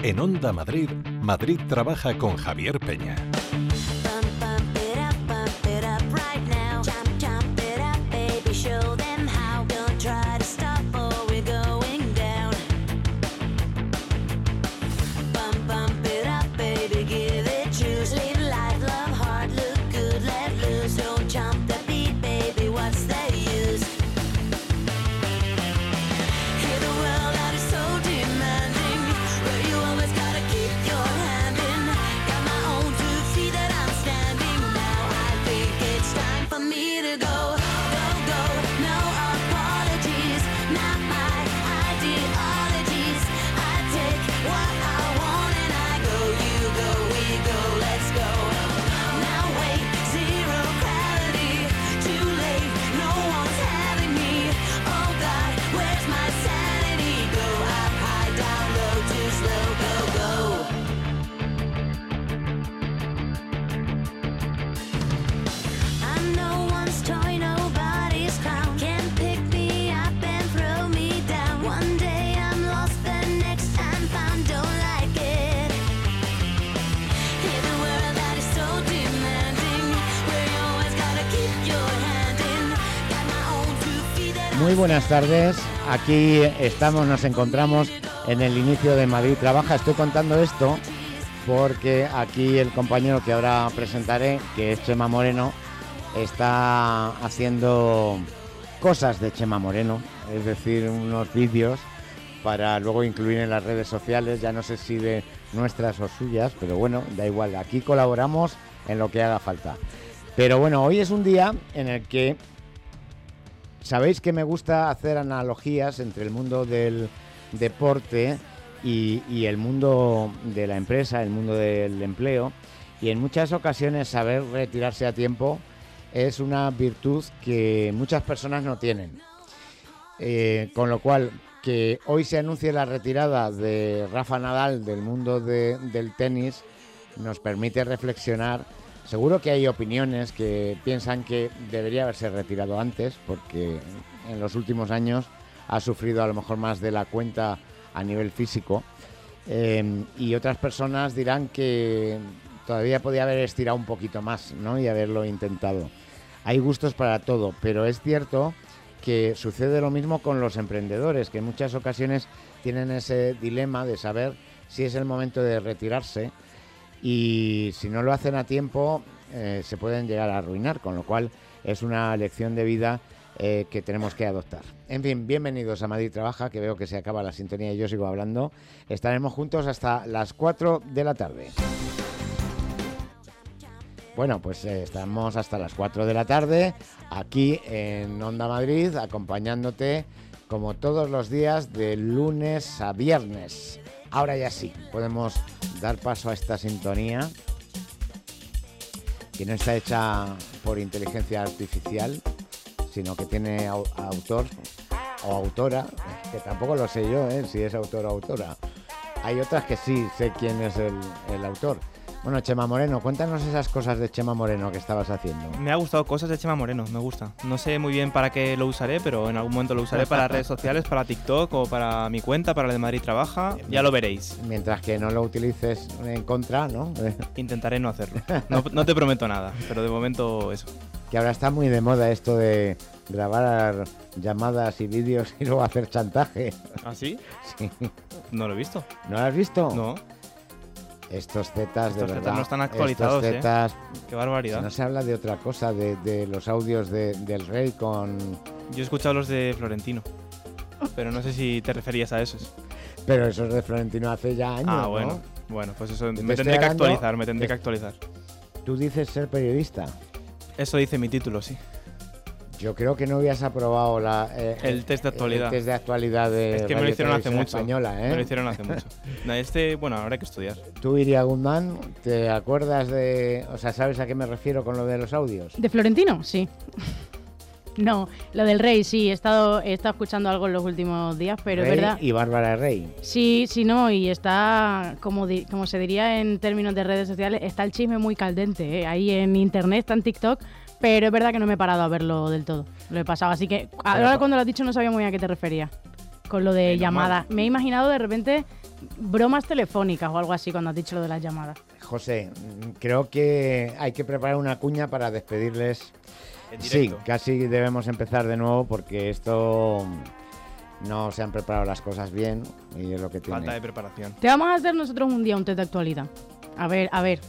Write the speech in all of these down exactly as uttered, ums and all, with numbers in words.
En Onda Madrid, Madrid trabaja con Javier Peña. Muy buenas tardes, aquí estamos, nos encontramos en el inicio de Madrid Trabaja. Estoy contando esto porque aquí el compañero que ahora presentaré, que es Chema Moreno, está haciendo cosas de Chema Moreno, es decir, unos vídeos para luego incluir en las redes sociales, ya no sé si de nuestras o suyas, pero bueno, da igual, aquí colaboramos en lo que haga falta. Pero bueno, hoy es un día en el que sabéis que me gusta hacer analogías entre el mundo del deporte y, y el mundo de la empresa, el mundo del empleo, y en muchas ocasiones saber retirarse a tiempo es una virtud que muchas personas no tienen. Eh, con lo cual, que hoy se anuncie la retirada de Rafa Nadal del mundo de, del tenis nos permite reflexionar. Seguro que hay opiniones que piensan que debería haberse retirado antes, porque en los últimos años ha sufrido a lo mejor más de la cuenta a nivel físico, eh, y otras personas dirán que todavía podía haber estirado un poquito más, ¿no?, y haberlo intentado. Hay gustos para todo, pero es cierto que sucede lo mismo con los emprendedores, que en muchas ocasiones tienen ese dilema de saber si es el momento de retirarse, y si no lo hacen a tiempo eh, se pueden llegar a arruinar, con lo cual es una lección de vida eh, que tenemos que adoptar. En fin, bienvenidos a Madrid Trabaja, que veo que se acaba la sintonía y yo sigo hablando. Estaremos juntos hasta las cuatro de la tarde. Bueno, pues eh, estamos hasta las cuatro de la tarde aquí en Onda Madrid, acompañándote como todos los días de lunes a viernes. Ahora ya sí, podemos dar paso a esta sintonía que no está hecha por inteligencia artificial, sino que tiene au- autor o autora, que tampoco lo sé yo, ¿eh? Si es autor o autora. Hay otras que sí sé quién es el, el autor. Bueno, Chema Moreno, cuéntanos esas cosas de Chema Moreno que estabas haciendo. Me ha gustado cosas de Chema Moreno, me gusta. No sé muy bien para qué lo usaré, pero en algún momento lo usaré para redes sociales, para TikTok o para mi cuenta, para la de Madrid Trabaja. Ya lo veréis. Mientras que no lo utilices en contra, ¿no? Intentaré no hacerlo. No, no te prometo nada, pero de momento eso. Que ahora está muy de moda esto de grabar llamadas y vídeos y luego hacer chantaje. ¿Ah, sí? Sí. No lo he visto. ¿No lo has visto? No. Estos zetas, de Estos verdad. zetas no están actualizados, Estos zetas, ¿eh? Qué barbaridad. No se habla de otra cosa, de, de los audios de, del rey con... Yo he escuchado los de Florentino, pero no sé si te referías a esos. Pero esos de Florentino hace ya años, Ah, bueno. ¿no? Bueno, pues eso Te me estoy tendré que hablando- actualizar, me tendré te- que actualizar. Tú dices ser periodista. Eso dice mi título, sí. Yo creo que no habías aprobado la, eh, El test de actualidad. El test de actualidad de Es que me lo hicieron hace Radiotelevisión mucho. Española, ¿eh? Me lo hicieron hace mucho. No, este, bueno, habrá que estudiar. Tú, Iria Guzmán, ¿te acuerdas de...? O sea, ¿sabes a qué me refiero con lo de los audios? ¿De Florentino? Sí. No, lo del rey, sí. He estado, he estado escuchando algo en los últimos días, pero Rey es verdad. y Bárbara Rey. Sí, sí, no, y está, como, di- como se diría en términos de redes sociales, está el chisme muy caldente, ¿eh? Ahí en internet, está en TikTok, pero es verdad que no me he parado a verlo del todo. Lo he pasado, así que ahora Pero- cuando lo has dicho no sabía muy bien a qué te referías con lo de Eh, llamada. normal. Me he imaginado de repente bromas telefónicas o algo así cuando has dicho lo de las llamadas. José, creo que hay que preparar una cuña para despedirles. Sí, casi debemos empezar de nuevo porque esto no se han preparado las cosas bien y es lo que tiene. Falta de preparación. Te vamos a hacer nosotros un día un test de actualidad. A ver, a ver.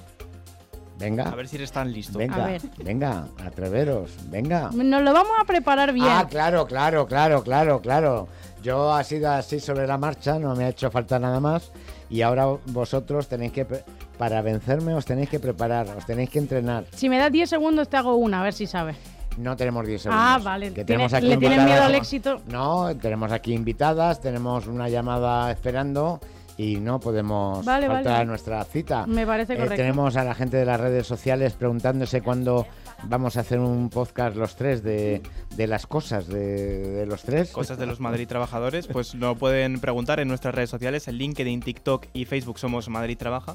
Venga. A ver si eres tan listo. Venga, A ver. venga, atreveros, venga. Nos lo vamos a preparar bien. Ah, claro, claro, claro, claro, claro. Yo ha sido así sobre la marcha, no me ha hecho falta nada más. Y ahora vosotros tenéis que, pre- para vencerme os tenéis que preparar, os tenéis que entrenar. Si me das diez segundos te hago una, a ver si sabes. No tenemos diez segundos. Ah, vale. Que Tiene- tenemos aquí ¿Le tienes invitadas. miedo al éxito? No, tenemos aquí invitadas, tenemos una llamada esperando y no podemos Vale, faltar vale. a nuestra cita. Me parece Eh, correcto. tenemos a la gente de las redes sociales preguntándose cuándo vamos a hacer un podcast los tres de, de las cosas de, de los tres. Cosas de los Madrid Trabajadores, pues lo pueden preguntar en nuestras redes sociales, en LinkedIn, TikTok y Facebook somos Madrid Trabaja.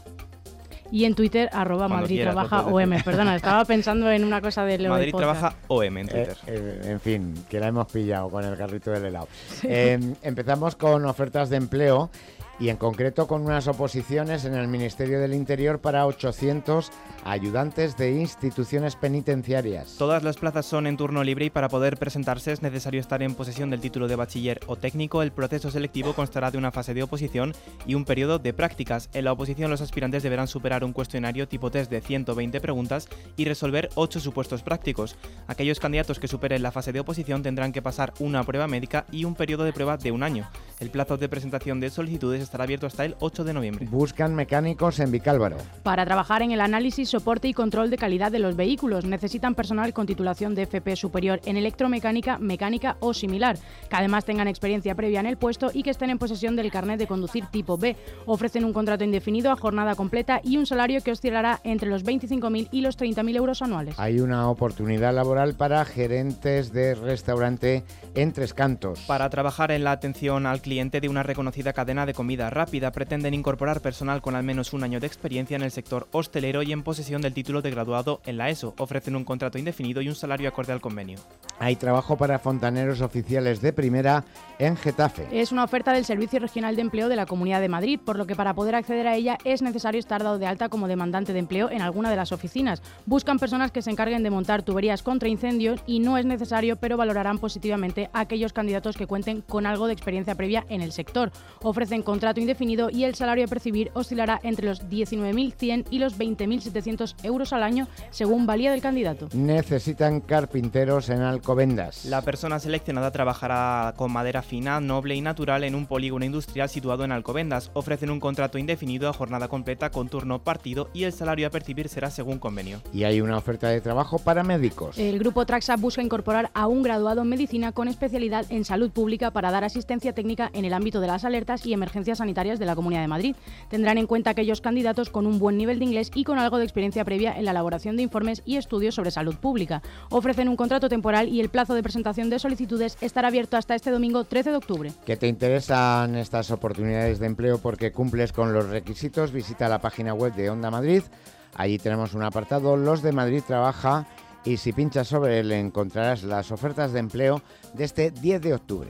Y en Twitter, arroba Cuando Madrid quieras, Trabaja lo puedes O M. Perdona, estaba pensando en una cosa de lo Madrid del podcast. Trabaja O M en Eh, Twitter. eh, en fin, que la hemos pillado con el carrito del helado. Eh, empezamos con ofertas de empleo y en concreto con unas oposiciones en el Ministerio del Interior para ochocientos ayudantes de instituciones penitenciarias. Todas las plazas son en turno libre y para poder presentarse es necesario estar en posesión del título de bachiller o técnico. El proceso selectivo constará de una fase de oposición y un periodo de prácticas. En la oposición los aspirantes deberán superar un cuestionario tipo test de ciento veinte preguntas y resolver ocho supuestos prácticos. Aquellos candidatos que superen la fase de oposición tendrán que pasar una prueba médica y un periodo de prueba de un año. El plazo de presentación de solicitudes estará abierto hasta el ocho de noviembre. Buscan mecánicos en Vicálvaro. Para trabajar en el análisis, soporte y control de calidad de los vehículos necesitan personal con titulación de F P superior en electromecánica, mecánica o similar, que además tengan experiencia previa en el puesto y que estén en posesión del carnet de conducir tipo B. Ofrecen un contrato indefinido a jornada completa y un salario que oscilará entre los veinticinco mil y los treinta mil euros anuales. Hay una oportunidad laboral para gerentes de restaurante en Tres Cantos. Para trabajar en la atención al cliente de una reconocida cadena de comida rápida, pretenden incorporar personal con al menos un año de experiencia en el sector hostelero y en posesión del título de graduado en la ESO. Ofrecen un contrato indefinido y un salario acorde al convenio. Hay trabajo para fontaneros oficiales de primera en Getafe. Es una oferta del Servicio Regional de Empleo de la Comunidad de Madrid, por lo que para poder acceder a ella es necesario estar dado de alta como demandante de empleo en alguna de las oficinas. Buscan personas que se encarguen de montar tuberías contra incendios y no es necesario, pero valorarán positivamente a aquellos candidatos que cuenten con algo de experiencia previa en el sector. Ofrecen contrato indefinido y el salario a percibir oscilará entre los diecinueve mil cien y los veinte mil setecientos euros al año, según valía del candidato. Necesitan carpinteros en Alcobendas. La persona seleccionada trabajará con madera fina, noble y natural en un polígono industrial situado en Alcobendas. Ofrecen un contrato indefinido a jornada completa con turno partido y el salario a percibir será según convenio. Y hay una oferta de trabajo para médicos. El grupo Traxa busca incorporar a un graduado en medicina con especialidad en salud pública para dar asistencia técnica en el ámbito de las alertas y emergencias sanitarias de la Comunidad de Madrid. Tendrán en cuenta aquellos candidatos con un buen nivel de inglés y con algo de experiencia previa en la elaboración de informes y estudios sobre salud pública. Ofrecen un contrato temporal y el plazo de presentación de solicitudes estará abierto hasta este domingo trece de octubre. ¿Que te interesan estas oportunidades de empleo porque cumples con los requisitos? Visita la página web de Onda Madrid. Allí tenemos un apartado, Los de Madrid Trabaja, y si pinchas sobre él encontrarás las ofertas de empleo de este diez de octubre.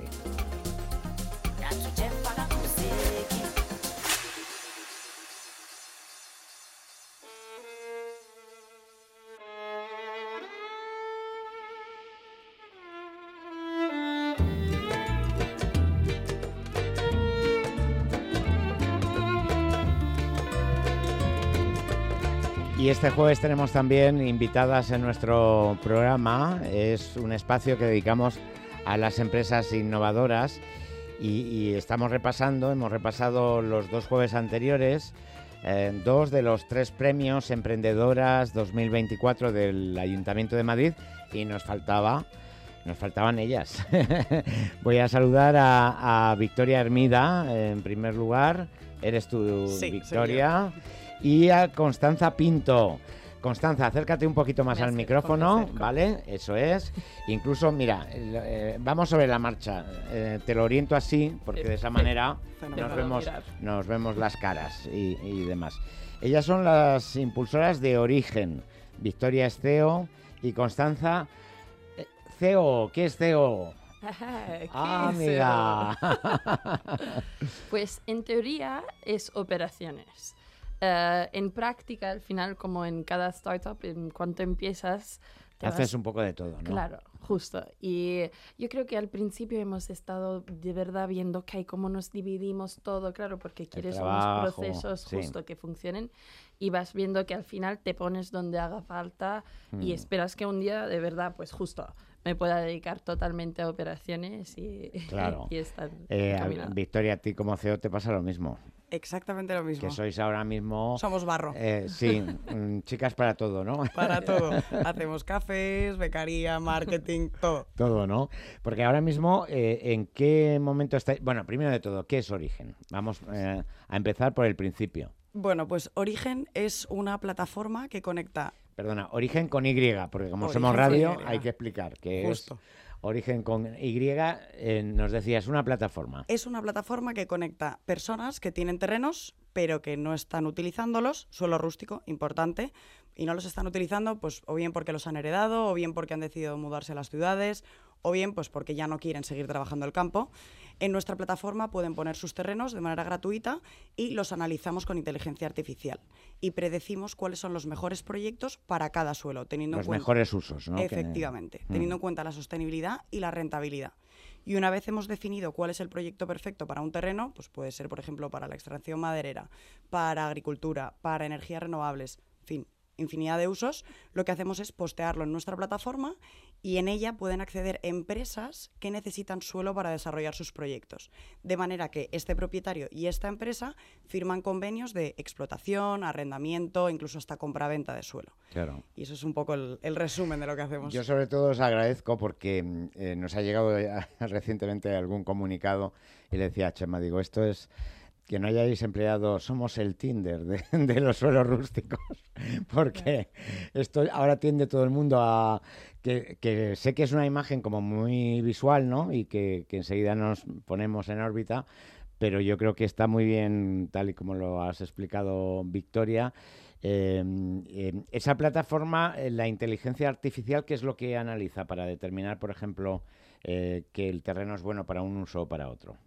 Y este jueves tenemos también invitadas en nuestro programa. Es un espacio que dedicamos a las empresas innovadoras y, y estamos repasando, hemos repasado los dos jueves anteriores, eh, dos de los tres premios Emprendedoras dos mil veinticuatro del Ayuntamiento de Madrid y nos faltaba... Nos faltaban ellas. Voy a saludar a, a Victoria Hermida, en primer lugar. Eres tú, Sí, Victoria. Y a Constanza Pinto. Constanza, acércate un poquito más Me al acerco, micrófono, me acerco. ¿vale? Eso es. Incluso, mira, eh, vamos sobre la marcha. Eh, te lo oriento así, porque de esa manera Fenomenal. nos vemos, Mirar. nos vemos las caras y, y demás. Ellas son las impulsoras de Origen. Victoria es C E O y Constanza... C E O, ¿qué es C E O? ¿Qué ¡Ah, es amiga! Pues en teoría es operaciones. Uh, en práctica, al final, como en cada startup, en cuanto empiezas... Te Haces vas... un poco de todo, ¿no? Claro, justo. Y yo creo que al principio hemos estado de verdad viendo okay, cómo nos dividimos todo, claro, porque quieres trabajo, unos procesos sí. justo que funcionen y vas viendo que al final te pones donde haga falta Mm. y esperas que un día de verdad, pues justo, me pueda dedicar totalmente a operaciones y, Claro. y estar Eh, encaminada. Victoria, a ti como C E O te pasa lo mismo. Exactamente lo mismo. Que sois ahora mismo... Somos barro. Eh, sí, mm, chicas para todo, ¿no? Para todo. Hacemos cafés, becaría, marketing, todo. Todo, ¿no? Porque ahora mismo, eh, ¿en qué momento estáis? Bueno, primero de todo, ¿qué es Origen? Vamos eh, a empezar por el principio. Bueno, pues Origen es una plataforma que conecta... Perdona, Origen con Y, porque como Origen somos con radio, Y. hay que explicar que Justo. es Origen con Y, eh, nos decías, una plataforma. Es una plataforma que conecta personas que tienen terrenos, pero que no están utilizándolos, suelo rústico, importante, y no los están utilizando, pues o bien porque los han heredado, o bien porque han decidido mudarse a las ciudades, o bien pues porque ya no quieren seguir trabajando el campo. En nuestra plataforma pueden poner sus terrenos de manera gratuita y los analizamos con inteligencia artificial y predecimos cuáles son los mejores proyectos para cada suelo, teniendo Los en cuenta... mejores usos, ¿no? Efectivamente, Que... teniendo Mm. en cuenta la sostenibilidad y la rentabilidad. Y una vez hemos definido cuál es el proyecto perfecto para un terreno, pues puede ser, por ejemplo, para la extracción maderera, para agricultura, para energías renovables, en fin, infinidad de usos, lo que hacemos es postearlo en nuestra plataforma y en ella pueden acceder empresas que necesitan suelo para desarrollar sus proyectos. De manera que este propietario y esta empresa firman convenios de explotación, arrendamiento, incluso hasta compraventa de suelo. Claro. Y eso es un poco el, el resumen de lo que hacemos. Yo sobre todo os agradezco porque eh, nos ha llegado ya recientemente algún comunicado y le decía a Chema, digo, esto es... que no hayáis empleado, somos el Tinder de, de los suelos rústicos, porque esto ahora tiende todo el mundo a... Que, que sé que es una imagen como muy visual, ¿no? Y que, que enseguida nos ponemos en órbita, pero yo creo que está muy bien, tal y como lo has explicado, Victoria. Eh, eh, esa plataforma, eh, la inteligencia artificial, ¿qué es lo que analiza para determinar, por ejemplo, eh, que el terreno es bueno para un uso o para otro?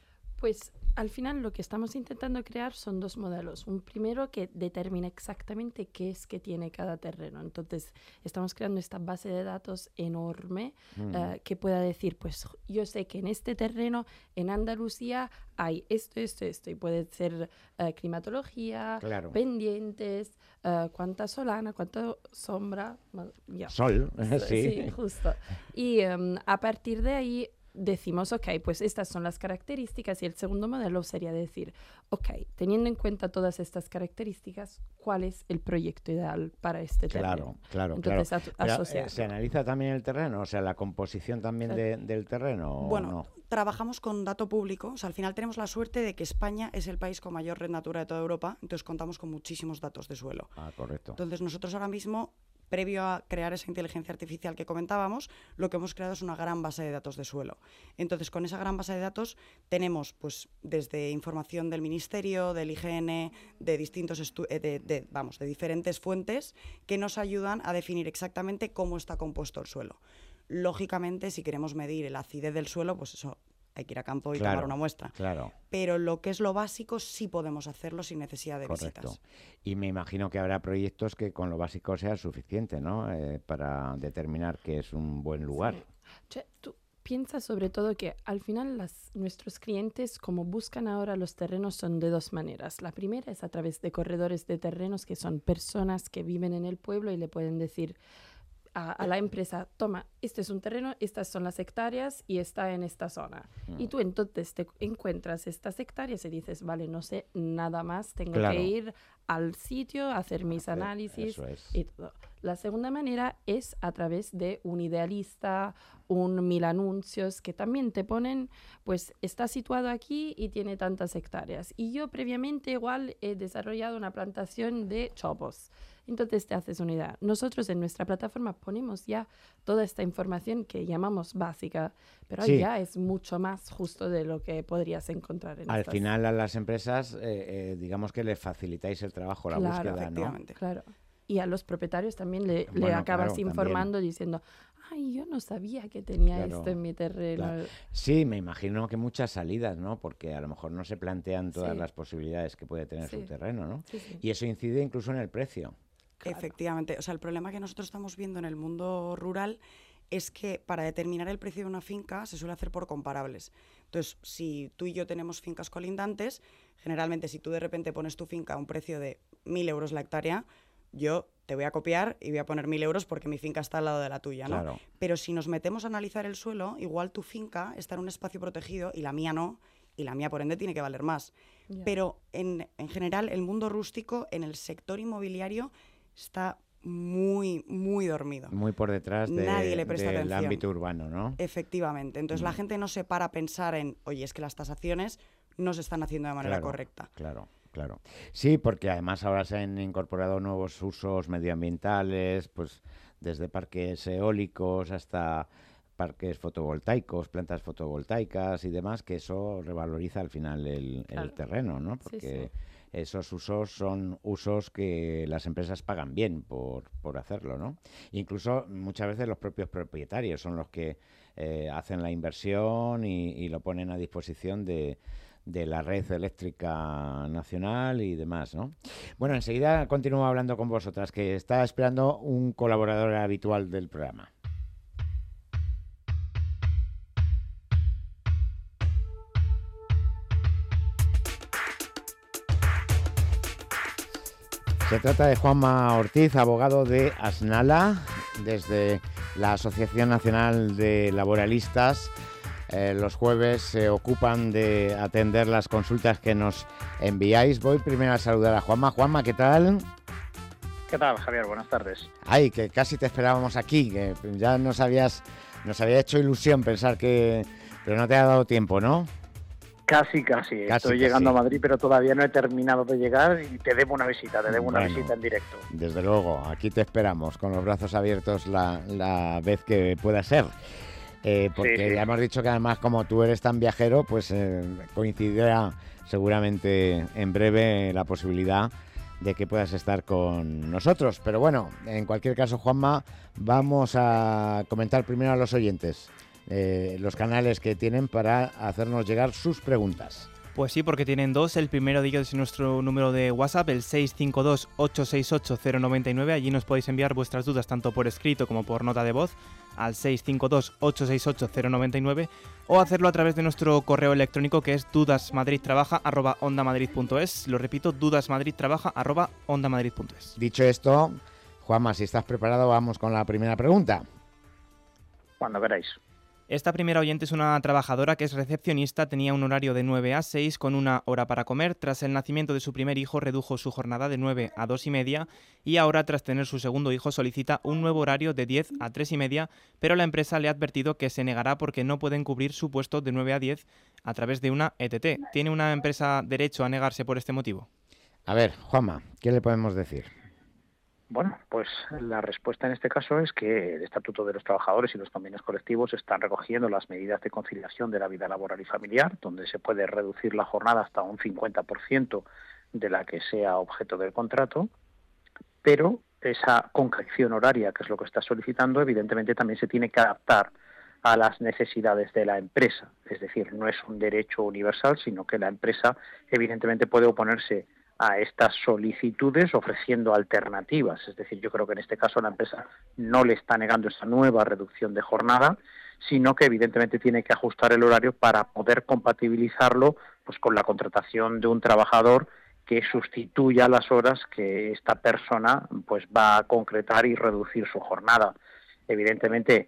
Pues al final lo que estamos intentando crear son dos modelos. Un primero que determina exactamente qué es que tiene cada terreno. Entonces estamos creando esta base de datos enorme mm. uh, que pueda decir, pues yo sé que en este terreno, en Andalucía, hay esto, esto, esto. Y puede ser uh, climatología, claro. pendientes, uh, cuánta solana, cuánta sombra. Yeah. Sol, sí. Sí, justo. Y um, a partir de ahí... decimos, ok, pues estas son las características y el segundo modelo sería decir, ok, teniendo en cuenta todas estas características, ¿cuál es el proyecto ideal para este terreno? Claro, claro, Entonces, claro. Pero, asociarlo. ¿Se analiza también el terreno? O sea, la composición también claro. de, del terreno. Bueno, ¿o no? Trabajamos con dato público. O sea, al final tenemos la suerte de que España es el país con mayor red natura de toda Europa, entonces contamos con muchísimos datos de suelo. Ah, correcto. Entonces nosotros ahora mismo... previo a crear esa inteligencia artificial que comentábamos, lo que hemos creado es una gran base de datos de suelo. Entonces, con esa gran base de datos tenemos, pues, desde información del Ministerio, del I G N, de distintos estu- de, de, vamos, de diferentes fuentes que nos ayudan a definir exactamente cómo está compuesto el suelo. Lógicamente, si queremos medir la acidez del suelo, pues eso hay que ir a campo y claro, tomar una muestra. Claro. Pero lo que es lo básico sí podemos hacerlo sin necesidad de Correcto. visitas. Y me imagino que habrá proyectos que con lo básico sea suficiente, ¿no? Eh, para determinar que es un buen lugar. Sí. Che, tú piensas sobre todo que al final las, nuestros clientes, como buscan ahora los terrenos, son de dos maneras. La primera es a través de corredores de terrenos, que son personas que viven en el pueblo y le pueden decir... A, a la empresa, toma, este es un terreno, estas son las hectáreas y está en esta zona. Mm. Y tú entonces te encuentras estas hectáreas y dices, vale, no sé nada más, tengo claro. que ir al sitio, a hacer mis hacer, análisis es. y todo. La segunda manera es a través de un idealista, un mil anuncios, que también te ponen, pues está situado aquí y tiene tantas hectáreas. Y yo previamente igual he desarrollado una plantación de chopos. Entonces te haces una idea. Nosotros en nuestra plataforma ponemos ya toda esta información que llamamos básica, pero sí. ya es mucho más justo de lo que podrías encontrar en Al estas... final a las empresas, eh, eh, digamos que les facilitáis el trabajo, la claro, búsqueda, ¿no? Claro. Y a los propietarios también le, bueno, le acabas claro, informando también. diciendo, Ay, yo no sabía que tenía Claro, esto en mi terreno. claro. Sí, me imagino que muchas salidas, ¿no? Porque a lo mejor no se plantean todas Sí. las posibilidades que puede tener Sí. su terreno, ¿no? Sí, sí. Y eso incide incluso en el precio. Claro. Efectivamente. O sea, el problema que nosotros estamos viendo en el mundo rural es que para determinar el precio de una finca se suele hacer por comparables. Entonces, si tú y yo tenemos fincas colindantes, generalmente si tú de repente pones tu finca a un precio de mil euros la hectárea, yo te voy a copiar y voy a poner mil euros porque mi finca está al lado de la tuya, ¿no? Claro. Pero si nos metemos a analizar el suelo, igual tu finca está en un espacio protegido y la mía no, y la mía por ende tiene que valer más. Ya. Pero en, en general el mundo rústico en el sector inmobiliario está muy, muy dormido. Muy por detrás de- Nadie le presta del atención. ámbito urbano, ¿no? Efectivamente. Entonces Mm. la gente no se para a pensar en, oye, es que las tasaciones no se están haciendo de manera Claro, correcta. Claro, claro. Sí, porque además ahora se han incorporado nuevos usos medioambientales, pues desde parques eólicos hasta parques fotovoltaicos, plantas fotovoltaicas y demás, que eso revaloriza al final el, el Claro. terreno, ¿no? Sí, Porque sí. esos usos son usos que las empresas pagan bien por, por hacerlo, ¿no? Incluso muchas veces los propios propietarios son los que eh, hacen la inversión y, y lo ponen a disposición de, de la red eléctrica nacional y demás, ¿no? Bueno, enseguida continúo hablando con vosotras, que está esperando un colaborador habitual del programa. Se trata de Juanma Ortiz, abogado de Asnala, desde la Asociación Nacional de Laboralistas. Eh, los jueves se ocupan de atender las consultas que nos enviáis. Voy primero a saludar a Juanma. Juanma, ¿qué tal? ¿Qué tal, Javier? Buenas tardes. Ay, que casi te esperábamos aquí, que ya nos habías, nos había hecho ilusión pensar que... Pero no te ha dado tiempo, ¿no? Casi, casi. Casi, Estoy llegando casi. a Madrid, pero todavía no he terminado de llegar y te debo una visita, te debo una Bueno. visita en directo. Desde luego, aquí te esperamos con los brazos abiertos la, la vez que pueda ser. Eh, porque Sí, sí. ya hemos dicho que además como tú eres tan viajero, pues eh, coincidirá seguramente en breve la posibilidad de que puedas estar con nosotros. Pero bueno, en cualquier caso, Juanma, vamos a comentar primero a los oyentes eh, los canales que tienen para hacernos llegar sus preguntas. Pues sí, porque tienen dos. El primero de ellos es nuestro número de WhatsApp, el seis cinco dos, ocho seis ocho, cero nueve nueve. Allí nos podéis enviar vuestras dudas tanto por escrito como por nota de voz al seis cinco dos, ocho seis ocho, cero nueve nueve o hacerlo a través de nuestro correo electrónico que es dudasmadridtrabaja arroba ondamadrid punto es. Lo repito, dudasmadridtrabaja arroba ondamadrid punto es. Dicho esto, Juanma, si estás preparado, vamos con la primera pregunta. Cuando queráis. Esta primera oyente es una trabajadora que es recepcionista, tenía un horario de nueve a seis con una hora para comer. Tras el nacimiento de su primer hijo redujo su jornada de nueve a dos y media y ahora tras tener su segundo hijo solicita un nuevo horario de diez a tres y media, pero la empresa le ha advertido que se negará porque no pueden cubrir su puesto de nueve a diez a través de una E T T. ¿Tiene una empresa derecho a negarse por este motivo? A ver, Juanma, ¿qué le podemos decir? Bueno, pues la respuesta en este caso es que el Estatuto de los Trabajadores y los convenios colectivos están recogiendo las medidas de conciliación de la vida laboral y familiar, donde se puede reducir la jornada hasta un cincuenta por ciento de la que sea objeto del contrato, pero esa concreción horaria, que es lo que está solicitando, evidentemente también se tiene que adaptar a las necesidades de la empresa. Es decir, no es un derecho universal, sino que la empresa evidentemente puede oponerse a estas solicitudes ofreciendo alternativas. Es decir, yo creo que en este caso la empresa no le está negando esa nueva reducción de jornada, sino que evidentemente tiene que ajustar el horario para poder compatibilizarlo pues con la contratación de un trabajador que sustituya las horas que esta persona pues va a concretar y reducir su jornada. Evidentemente,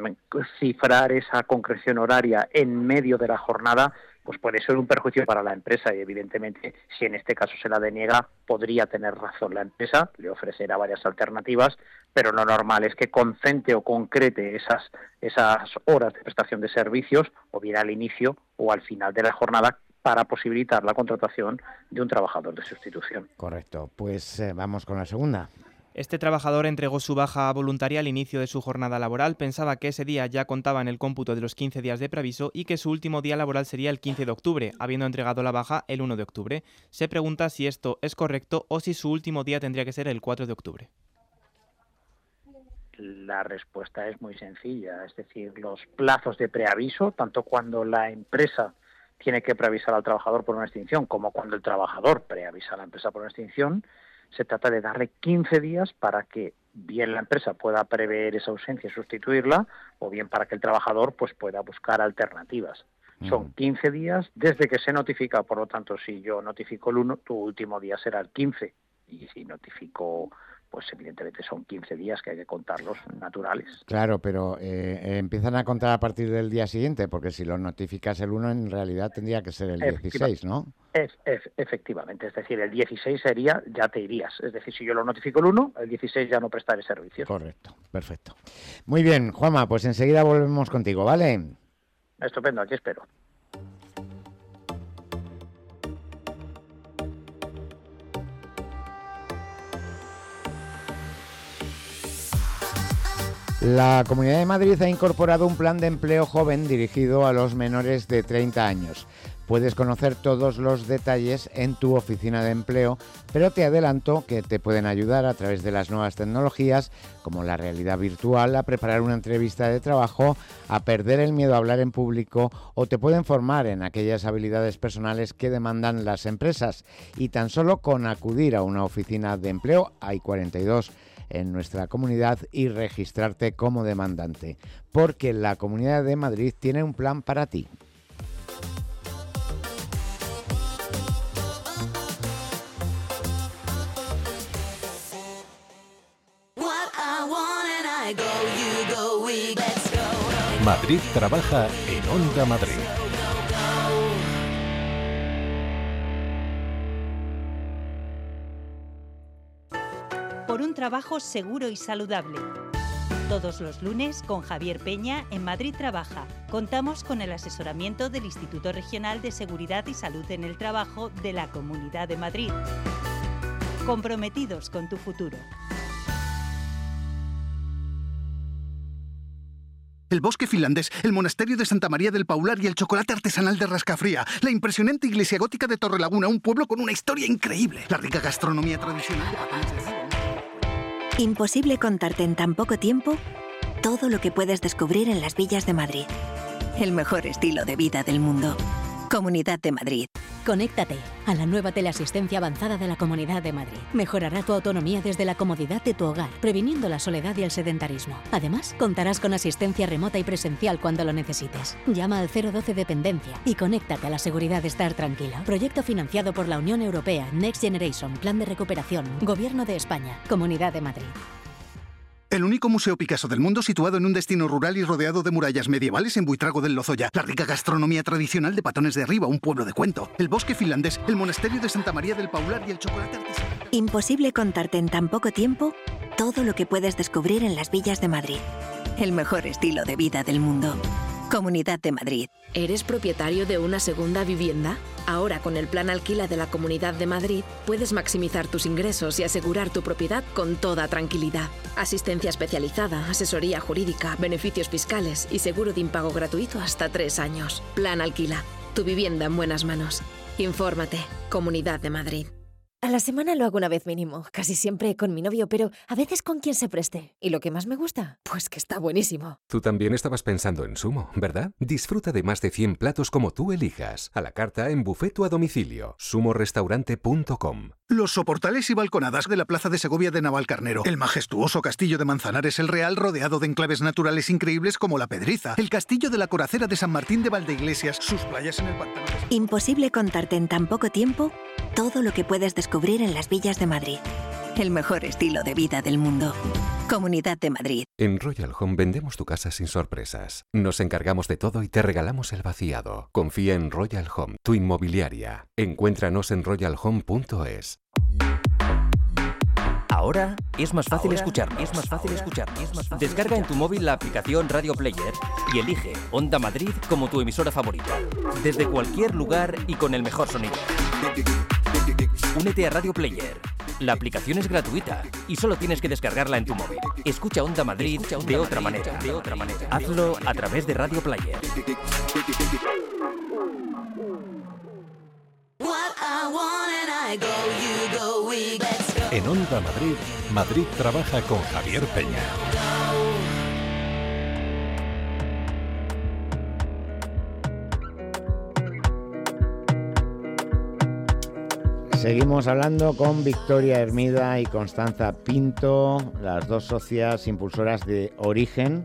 cifrar esa concreción horaria en medio de la jornada pues puede ser un perjuicio para la empresa y evidentemente si en este caso se la deniega podría tener razón la empresa, le ofrecerá varias alternativas, pero lo normal es que concentre o concrete esas, esas horas de prestación de servicios o bien al inicio o al final de la jornada para posibilitar la contratación de un trabajador de sustitución. Correcto, pues eh, vamos con la segunda. Este trabajador entregó su baja voluntaria al inicio de su jornada laboral, pensaba que ese día ya contaba en el cómputo de los quince días de preaviso y que su último día laboral sería el quince de octubre, habiendo entregado la baja el uno de octubre. Se pregunta si esto es correcto o si su último día tendría que ser el cuatro de octubre. La respuesta es muy sencilla, es decir, los plazos de preaviso, tanto cuando la empresa tiene que preavisar al trabajador por una extinción como cuando el trabajador preavisa a la empresa por una extinción, se trata de darle quince días para que bien la empresa pueda prever esa ausencia y sustituirla, o bien para que el trabajador pues pueda buscar alternativas. Mm. Son quince días desde que se notifica, por lo tanto, si yo notifico el uno, tu último día será el quince, y si notifico, pues evidentemente son quince días que hay que contarlos naturales. Claro, pero eh, empiezan a contar a partir del día siguiente, porque si lo notificas el uno, en realidad tendría que ser el dieciséis, ¿no? Es, es, efectivamente, es decir, el dieciséis sería, ya te irías. Es decir, si yo lo notifico el uno, el dieciséis ya no prestaré servicio. Correcto, perfecto. Muy bien, Juanma, pues enseguida volvemos contigo, ¿vale? Estupendo, aquí espero. La Comunidad de Madrid ha incorporado un plan de empleo joven dirigido a los menores de treinta años. Puedes conocer todos los detalles en tu oficina de empleo, pero te adelanto que te pueden ayudar a través de las nuevas tecnologías, como la realidad virtual, a preparar una entrevista de trabajo, a perder el miedo a hablar en público, o te pueden formar en aquellas habilidades personales que demandan las empresas. Y tan solo con acudir a una oficina de empleo, hay cuarenta y dos en nuestra comunidad, y registrarte como demandante, porque la Comunidad de Madrid tiene un plan para ti. Madrid trabaja en Onda Madrid. Por un trabajo seguro y saludable. Todos los lunes con Javier Peña en Madrid Trabaja. Contamos con el asesoramiento del Instituto Regional de Seguridad y Salud en el Trabajo de la Comunidad de Madrid. Comprometidos con tu futuro. El bosque finlandés, el monasterio de Santa María del Paular y el chocolate artesanal de Rascafría. La impresionante iglesia gótica de Torrelaguna, un pueblo con una historia increíble. La rica gastronomía tradicional de Patanes de Río. Imposible contarte en tan poco tiempo todo lo que puedes descubrir en las villas de Madrid. El mejor estilo de vida del mundo. Comunidad de Madrid. Conéctate a la nueva teleasistencia avanzada de la Comunidad de Madrid. Mejorará tu autonomía desde la comodidad de tu hogar, previniendo la soledad y el sedentarismo. Además, contarás con asistencia remota y presencial cuando lo necesites. Llama al cero doce Dependencia y conéctate a la seguridad de estar tranquilo. Proyecto financiado por la Unión Europea, Next Generation, Plan de Recuperación, Gobierno de España, Comunidad de Madrid. El único museo Picasso del mundo situado en un destino rural y rodeado de murallas medievales en Buitrago del Lozoya. La rica gastronomía tradicional de Patones de Arriba, un pueblo de cuento. El bosque finlandés, el monasterio de Santa María del Paular y el chocolate artesanal. Imposible contarte en tan poco tiempo todo lo que puedes descubrir en las villas de Madrid. El mejor estilo de vida del mundo. Comunidad de Madrid. ¿Eres propietario de una segunda vivienda? Ahora, con el Plan Alquila de la Comunidad de Madrid, puedes maximizar tus ingresos y asegurar tu propiedad con toda tranquilidad. Asistencia especializada, asesoría jurídica, beneficios fiscales y seguro de impago gratuito hasta tres años. Plan Alquila. Tu vivienda en buenas manos. Infórmate. Comunidad de Madrid. A la semana lo hago una vez mínimo, casi siempre con mi novio, pero a veces con quien se preste. ¿Y lo que más me gusta? Pues que está buenísimo. Tú también estabas pensando en Sumo, ¿verdad? Disfruta de más de cien platos como tú elijas. A la carta en buffet o a domicilio. sumo restaurante punto com. Los soportales y balconadas de la Plaza de Segovia de Navalcarnero. El majestuoso castillo de Manzanares el Real, rodeado de enclaves naturales increíbles como La Pedriza. El castillo de la Coracera de San Martín de Valdeiglesias. Sus playas en el pantano. Imposible contarte en tan poco tiempo todo lo que puedes descubrir en las villas de Madrid. El mejor estilo de vida del mundo. Comunidad de Madrid. En Royal Home vendemos tu casa sin sorpresas. Nos encargamos de todo y te regalamos el vaciado. Confía en Royal Home, tu inmobiliaria. Encuéntranos en royal home punto es. Ahora es más fácil escucharnos. Es más fácil escucharnos. Descarga en tu móvil la aplicación Radio Player y elige Onda Madrid como tu emisora favorita. Desde cualquier lugar y con el mejor sonido. Únete a Radio Player. La aplicación es gratuita y solo tienes que descargarla en tu móvil. Escucha Onda Madrid de otra manera. De otra manera. Hazlo a través de Radio Player. En Onda Madrid, Madrid trabaja con Javier Peña. Seguimos hablando con Victoria Hermida y Constanza Pinto, las dos socias impulsoras de Origen.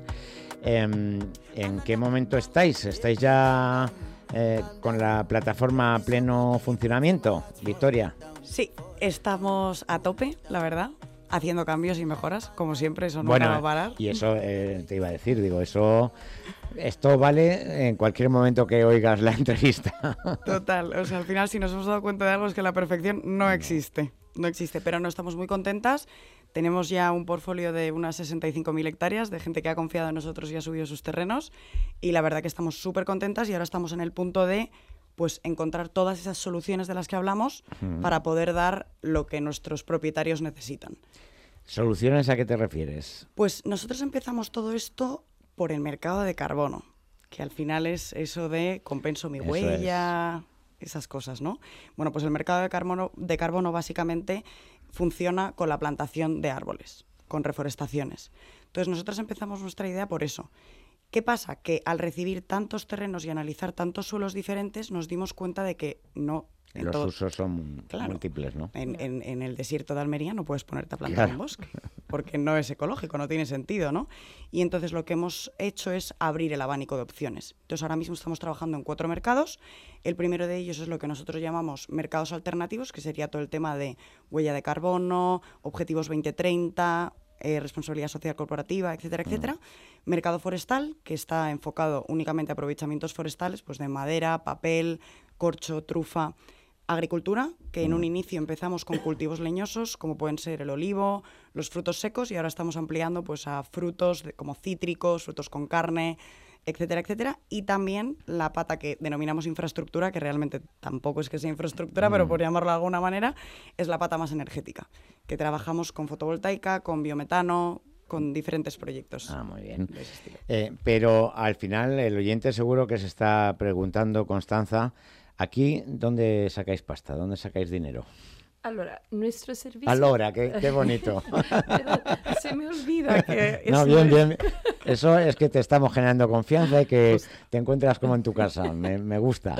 ¿En, en qué momento estáis? ¿Estáis ya eh, con la plataforma a pleno funcionamiento, Victoria? Sí, estamos a tope, la verdad, haciendo cambios y mejoras, como siempre, eso no bueno, va a parar. Y eso eh, te iba a decir, digo, eso... Esto vale en cualquier momento que oigas la entrevista. Total, o sea, al final si nos hemos dado cuenta de algo es que la perfección no existe, no existe, pero no estamos muy contentas. Tenemos ya un portfolio de unas sesenta y cinco mil hectáreas de gente que ha confiado en nosotros y ha subido sus terrenos y la verdad que estamos súper contentas y ahora estamos en el punto de pues encontrar todas esas soluciones de las que hablamos uh-huh. para poder dar lo que nuestros propietarios necesitan. ¿Soluciones a qué te refieres? Pues nosotros empezamos todo esto por el mercado de carbono, que al final es eso de compenso mi huella, es. esas cosas, ¿no? Bueno, pues el mercado de carbono, de carbono básicamente funciona con la plantación de árboles, con reforestaciones. Entonces nosotros empezamos nuestra idea por eso. ¿Qué pasa? Que al recibir tantos terrenos y analizar tantos suelos diferentes, nos dimos cuenta de que no... Los todo, usos son claro, múltiples, ¿no? En, en, en el desierto de Almería no puedes ponerte a plantar claro. un bosque, porque no es ecológico, no tiene sentido, ¿no? Y entonces lo que hemos hecho es abrir el abanico de opciones. Entonces ahora mismo estamos trabajando en cuatro mercados. El primero de ellos es lo que nosotros llamamos mercados alternativos, que sería todo el tema de huella de carbono, objetivos veinte treinta... Eh, responsabilidad social corporativa, etcétera, etcétera. Mm. Mercado forestal, que está enfocado únicamente a aprovechamientos forestales, pues de madera, papel, corcho, trufa. Agricultura, que mm. en un inicio empezamos con cultivos leñosos, como pueden ser el olivo, los frutos secos, y ahora estamos ampliando pues a frutos de, como cítricos, frutos con carne, etcétera, etcétera. Y también la pata que denominamos infraestructura, que realmente tampoco es que sea infraestructura, mm. pero por llamarlo de alguna manera, es la pata más energética, que trabajamos con fotovoltaica, con biometano, con diferentes proyectos. Ah, muy bien. Eh, pero al final el oyente seguro que se está preguntando, Constanza, ¿aquí dónde sacáis pasta? ¿Dónde sacáis dinero? Allora, nuestro servicio... Allora, qué, qué bonito. Pero se me olvida que... No, bien, bien. Eso es que te estamos generando confianza y que pues... te encuentras como en tu casa. Me, me gusta.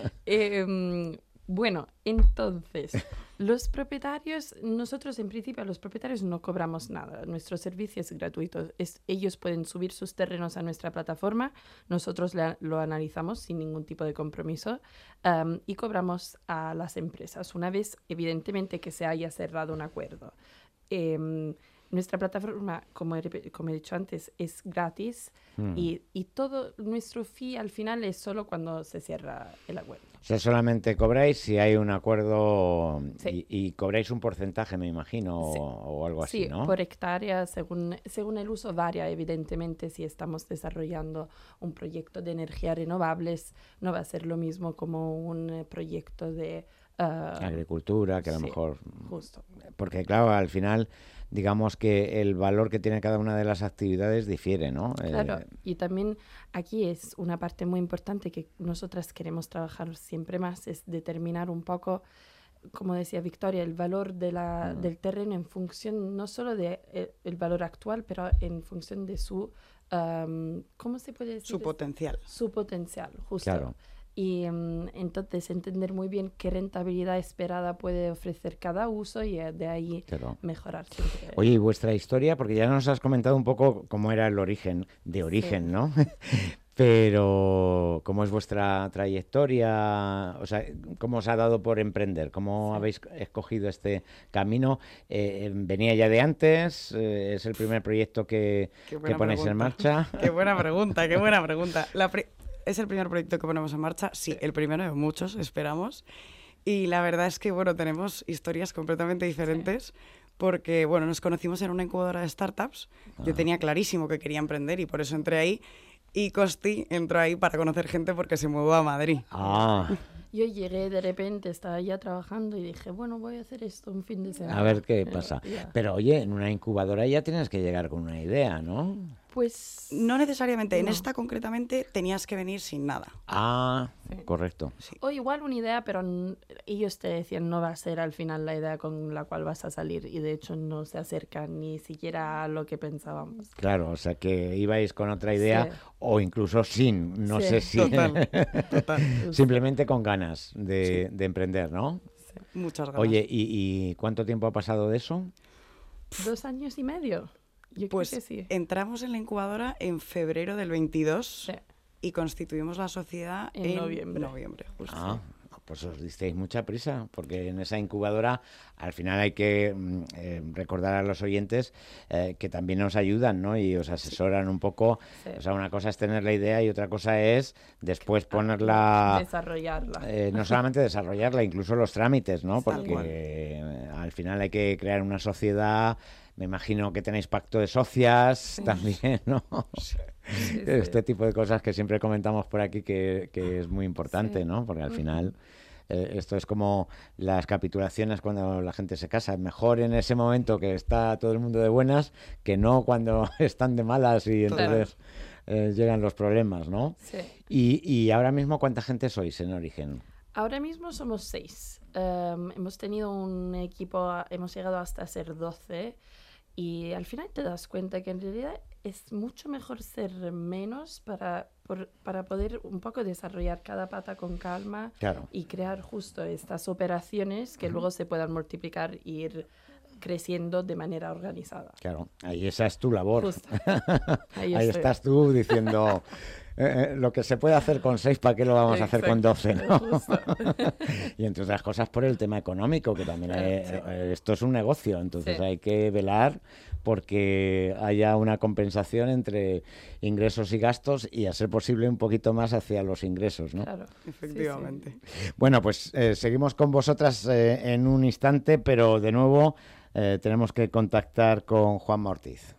Eh, bueno, entonces, los propietarios, nosotros en principio a los propietarios no cobramos nada. Nuestro servicio es gratuito. Es, ellos pueden subir sus terrenos a nuestra plataforma. Nosotros le, lo analizamos sin ningún tipo de compromiso um, y cobramos a las empresas una vez, evidentemente, que se haya cerrado un acuerdo. Eh, Nuestra plataforma, como he, como he dicho antes, es gratis mm. y, y todo nuestro fee al final es solo cuando se cierra el acuerdo. O sea, solamente cobráis si hay un acuerdo sí. y, y cobráis un porcentaje, me imagino, sí. o, o algo así, sí, ¿no? Sí, por hectárea, según, según el uso varía, evidentemente. Si estamos desarrollando un proyecto de energías renovables, no va a ser lo mismo como un proyecto de... Uh, agricultura, que a lo sí, mejor... Justo. Porque, claro, al final... digamos que el valor que tiene cada una de las actividades difiere, ¿no? Claro, eh... y también aquí es una parte muy importante que nosotras queremos trabajar siempre más, es determinar un poco, como decía Victoria, el valor de la, uh-huh. del terreno en función no solo del de, el valor actual, pero en función de su, um, ¿cómo se puede decir? Su potencial. Su potencial, justo. Claro. Y um, entonces entender muy bien qué rentabilidad esperada puede ofrecer cada uso y uh, de ahí claro. mejorar siempre. Oye, y vuestra historia, porque ya nos has comentado un poco cómo era el origen, de origen, sí. ¿no? Pero, ¿cómo es vuestra trayectoria? O sea, ¿cómo os ha dado por emprender? ¿Cómo sí. habéis escogido este camino? Eh, ¿Venía ya de antes? Eh, ¿Es el primer proyecto que, que ponéis pregunta. en marcha? Qué buena pregunta, qué buena pregunta. La pri- ¿Es el primer proyecto que ponemos en marcha? Sí, el primero de muchos, esperamos. Y la verdad es que, bueno, tenemos historias completamente diferentes sí. porque, bueno, nos conocimos en una incubadora de startups. Ah. Yo tenía clarísimo que quería emprender y por eso entré ahí. Y Costi entró ahí para conocer gente porque se mudó a Madrid. Ah. Yo llegué de repente, estaba ya trabajando y dije, bueno, voy a hacer esto un fin de semana. A ver qué pasa. Pero, Pero oye, en una incubadora ya tienes que llegar con una idea, ¿no? Pues no necesariamente. No. En esta concretamente tenías que venir sin nada. Ah, sí. correcto. Sí. O igual una idea, pero n- ellos te decían no va a ser al final la idea con la cual vas a salir y de hecho no se acerca ni siquiera a lo que pensábamos. Claro, o sea que ibais con otra idea sí. o incluso sin, no sí. sé si... Total, total. Simplemente con ganas de, sí. de emprender, ¿no? Muchas ganas. Oye, ¿y, ¿y cuánto tiempo ha pasado de eso? Dos años y medio. Yo pues creo que sí. Entramos en la incubadora en febrero del veintidós sí. y constituimos la sociedad en, en noviembre. noviembre justo. Ah, pues os disteis mucha prisa, porque en esa incubadora al final hay que eh, recordar a los oyentes eh, que también nos ayudan, ¿no? Y os asesoran un poco. Sí. O sea, una cosa es tener la idea y otra cosa es después ponerla... Desarrollarla. Eh, no solamente desarrollarla, incluso los trámites, ¿no? Porque eh, al final hay que crear una sociedad... Me imagino que tenéis pacto de socias sí. también, ¿no? Sí, sí, este sí. tipo de cosas que siempre comentamos por aquí que, que es muy importante, sí. ¿no? Porque al final eh, esto es como las capitulaciones cuando la gente se casa. Es mejor en ese momento que está todo el mundo de buenas que no cuando están de malas y entonces eh, llegan los problemas, ¿no? Sí. Y, y ahora mismo, ¿cuánta gente sois en Origen? Ahora mismo somos seis. Um, hemos tenido un equipo, hemos llegado hasta ser doce. Y al final te das cuenta que en realidad es mucho mejor ser menos para, por, para poder un poco desarrollar cada pata con calma claro. y crear justo estas operaciones que uh-huh. luego se puedan multiplicar e ir creciendo de manera organizada. Claro, ahí esa es tu labor. Justo. Ahí, ahí estás tú diciendo... Eh, lo que se puede hacer con seis, ¿para qué lo vamos Exacto. a hacer con doce? ¿No? Y entre otras cosas por el tema económico, que también hay, eh, esto es un negocio, entonces sí. hay que velar porque haya una compensación entre ingresos y gastos y a ser posible un poquito más hacia los ingresos, ¿no? Claro, efectivamente. Sí, sí. Bueno, pues eh, seguimos con vosotras eh, en un instante, pero de nuevo eh, tenemos que contactar con Juanma Ortiz.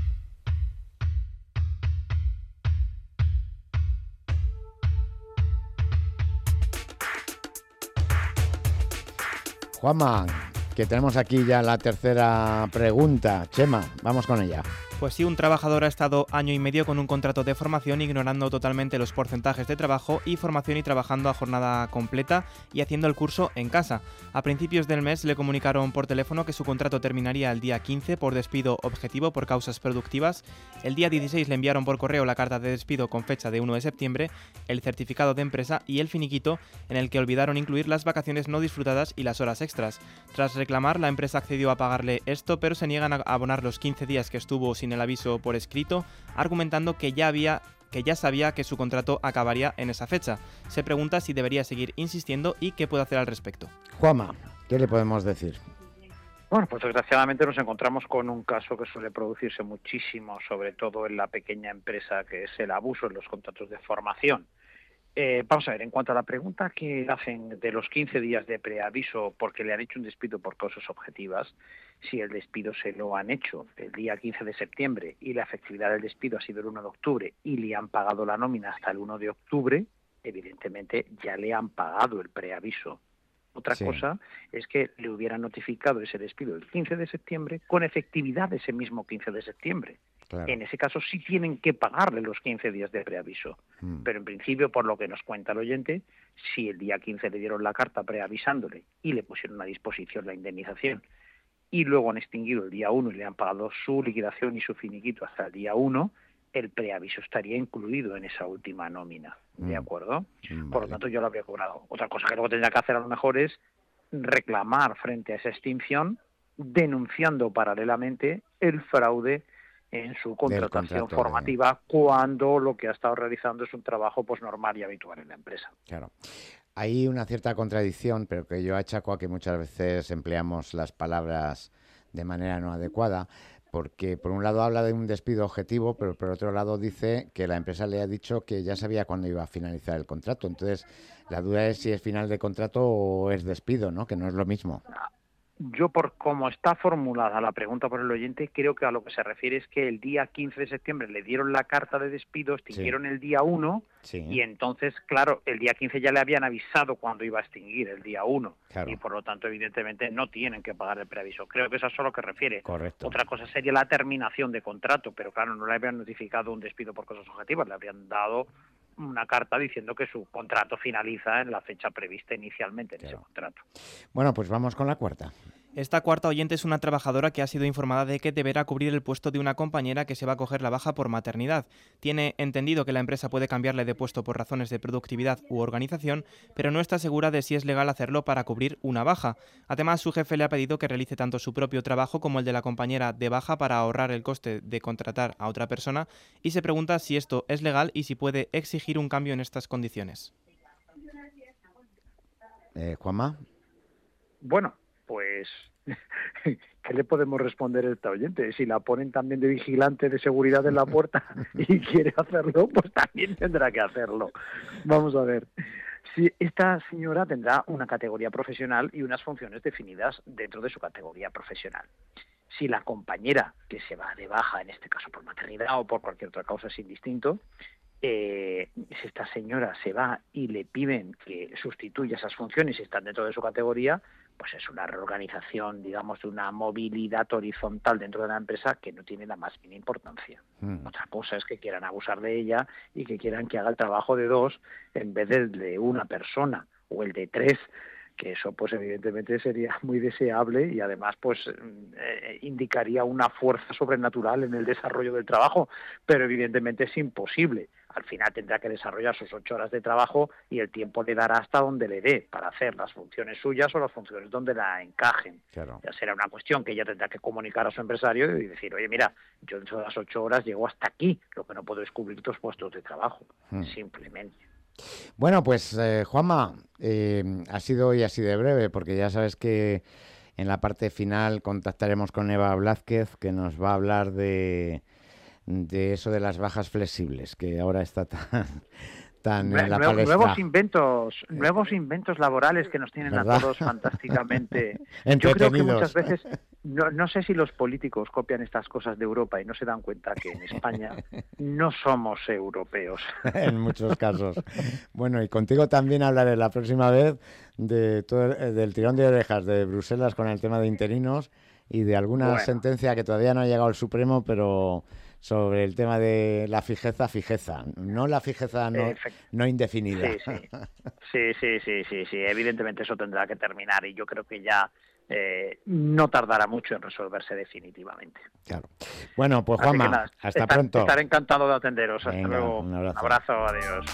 Juanma, que tenemos aquí ya la tercera pregunta. Chema, vamos con ella. Pues sí, un trabajador ha estado año y medio con un contrato de formación ignorando totalmente los porcentajes de trabajo y formación y trabajando a jornada completa y haciendo el curso en casa. A principios del mes le comunicaron por teléfono que su contrato terminaría el día quince por despido objetivo por causas productivas. El día dieciséis le enviaron por correo la carta de despido con fecha de uno de septiembre, el certificado de empresa y el finiquito, en el que olvidaron incluir las vacaciones no disfrutadas y las horas extras. Tras reclamar, la empresa accedió a pagarle esto, pero se niegan a abonar los quince días que estuvo sin el aviso por escrito, argumentando que ya había que ya sabía que su contrato acabaría en esa fecha. Se pregunta si debería seguir insistiendo y qué puede hacer al respecto. Juanma, ¿qué le podemos decir? Bueno, pues desgraciadamente nos encontramos con un caso que suele producirse muchísimo, sobre todo en la pequeña empresa, que es el abuso en los contratos de formación. Eh, vamos a ver, en cuanto a la pregunta que hacen de los quince días de preaviso porque le han hecho un despido por causas objetivas, si el despido se lo han hecho el día quince de septiembre y la efectividad del despido ha sido el uno de octubre y le han pagado la nómina hasta el uno de octubre, evidentemente ya le han pagado el preaviso. Otra sí. cosa es que le hubieran notificado ese despido el quince de septiembre con efectividad ese mismo quince de septiembre. Claro. En ese caso sí tienen que pagarle los quince días de preaviso. Mm. Pero en principio, por lo que nos cuenta el oyente, si el día quince le dieron la carta preavisándole y le pusieron a disposición la indemnización y luego han extinguido el día uno y le han pagado su liquidación y su finiquito hasta el día uno, el preaviso estaría incluido en esa última nómina. Mm. ¿De acuerdo? Mm, vale. Por lo tanto, yo lo habría cobrado. Otra cosa que luego tendría que hacer a lo mejor es reclamar frente a esa extinción, denunciando paralelamente el fraude en su contratación formativa de... cuando lo que ha estado realizando es un trabajo pues normal y habitual en la empresa. Claro. Hay una cierta contradicción, pero que yo achaco a que muchas veces empleamos las palabras de manera no adecuada, porque por un lado habla de un despido objetivo, pero por otro lado dice que la empresa le ha dicho que ya sabía cuándo iba a finalizar el contrato. Entonces, la duda es si es final de contrato o es despido, ¿no? Que no es lo mismo. Yo, por cómo está formulada la pregunta por el oyente, creo que a lo que se refiere es que el día quince de septiembre le dieron la carta de despido, extinguieron sí. el día uno, sí. y entonces, claro, el día quince ya le habían avisado cuándo iba a extinguir, el día uno, claro. y por lo tanto, evidentemente, no tienen que pagar el preaviso. Creo que eso es a lo que refiere. Correcto. Otra cosa sería la terminación de contrato, pero claro, no le habían notificado un despido por cosas objetivas, le habrían dado una carta diciendo que su contrato finaliza en la fecha prevista inicialmente en claro. ese contrato. Bueno, pues vamos con la cuarta. Esta cuarta oyente es una trabajadora que ha sido informada de que deberá cubrir el puesto de una compañera que se va a coger la baja por maternidad. Tiene entendido que la empresa puede cambiarle de puesto por razones de productividad u organización, pero no está segura de si es legal hacerlo para cubrir una baja. Además, su jefe le ha pedido que realice tanto su propio trabajo como el de la compañera de baja para ahorrar el coste de contratar a otra persona y se pregunta si esto es legal y si puede exigir un cambio en estas condiciones. Eh, Juanma. Bueno, pues, ¿qué le podemos responder a esta oyente? Si la ponen también de vigilante de seguridad en la puerta y quiere hacerlo, pues también tendrá que hacerlo. Vamos a ver. Si esta señora tendrá una categoría profesional y unas funciones definidas dentro de su categoría profesional. Si la compañera que se va de baja, en este caso por maternidad o por cualquier otra causa, es indistinto, Eh, si esta señora se va y le piden que sustituya esas funciones y están dentro de su categoría, pues es una reorganización, digamos, de una movilidad horizontal dentro de la empresa que no tiene la más mínima importancia. Mm. Otra cosa es que quieran abusar de ella y que quieran que haga el trabajo de dos en vez del de una persona o el de tres, que eso pues evidentemente sería muy deseable y además pues eh, indicaría una fuerza sobrenatural en el desarrollo del trabajo, pero evidentemente es imposible. Al final tendrá que desarrollar sus ocho horas de trabajo y el tiempo le dará hasta donde le dé para hacer las funciones suyas o las funciones donde la encajen. Claro. Ya será una cuestión que ella tendrá que comunicar a su empresario y decir, oye, mira, yo dentro de las ocho horas llego hasta aquí, lo que no puedo es cubrir tus puestos de trabajo, hmm. simplemente. Bueno, pues eh, Juanma, eh, ha sido hoy así de breve, porque ya sabes que en la parte final contactaremos con Eva Blázquez, que nos va a hablar de, de eso de las bajas flexibles, que ahora está tan, tan en la Nuevos, palestra. Nuevos inventos, nuevos inventos laborales que nos tienen ¿verdad? A todos fantásticamente. Yo creo que muchas veces, no, no sé si los políticos copian estas cosas de Europa y no se dan cuenta que en España no somos europeos. En muchos casos. Bueno, y contigo también hablaré la próxima vez de todo, del tirón de orejas de Bruselas con el tema de interinos y de alguna bueno. sentencia que todavía no ha llegado al Supremo, pero sobre el tema de la fijeza, fijeza, no la fijeza no, no indefinida. Sí sí. sí, sí, sí, sí, sí, evidentemente eso tendrá que terminar y yo creo que ya eh, no tardará mucho en resolverse definitivamente. Claro. Bueno, pues Juanma, nada, hasta estar, pronto. Estaré encantado de atenderos. Hasta Venga, luego. Un abrazo. Un abrazo, adiós.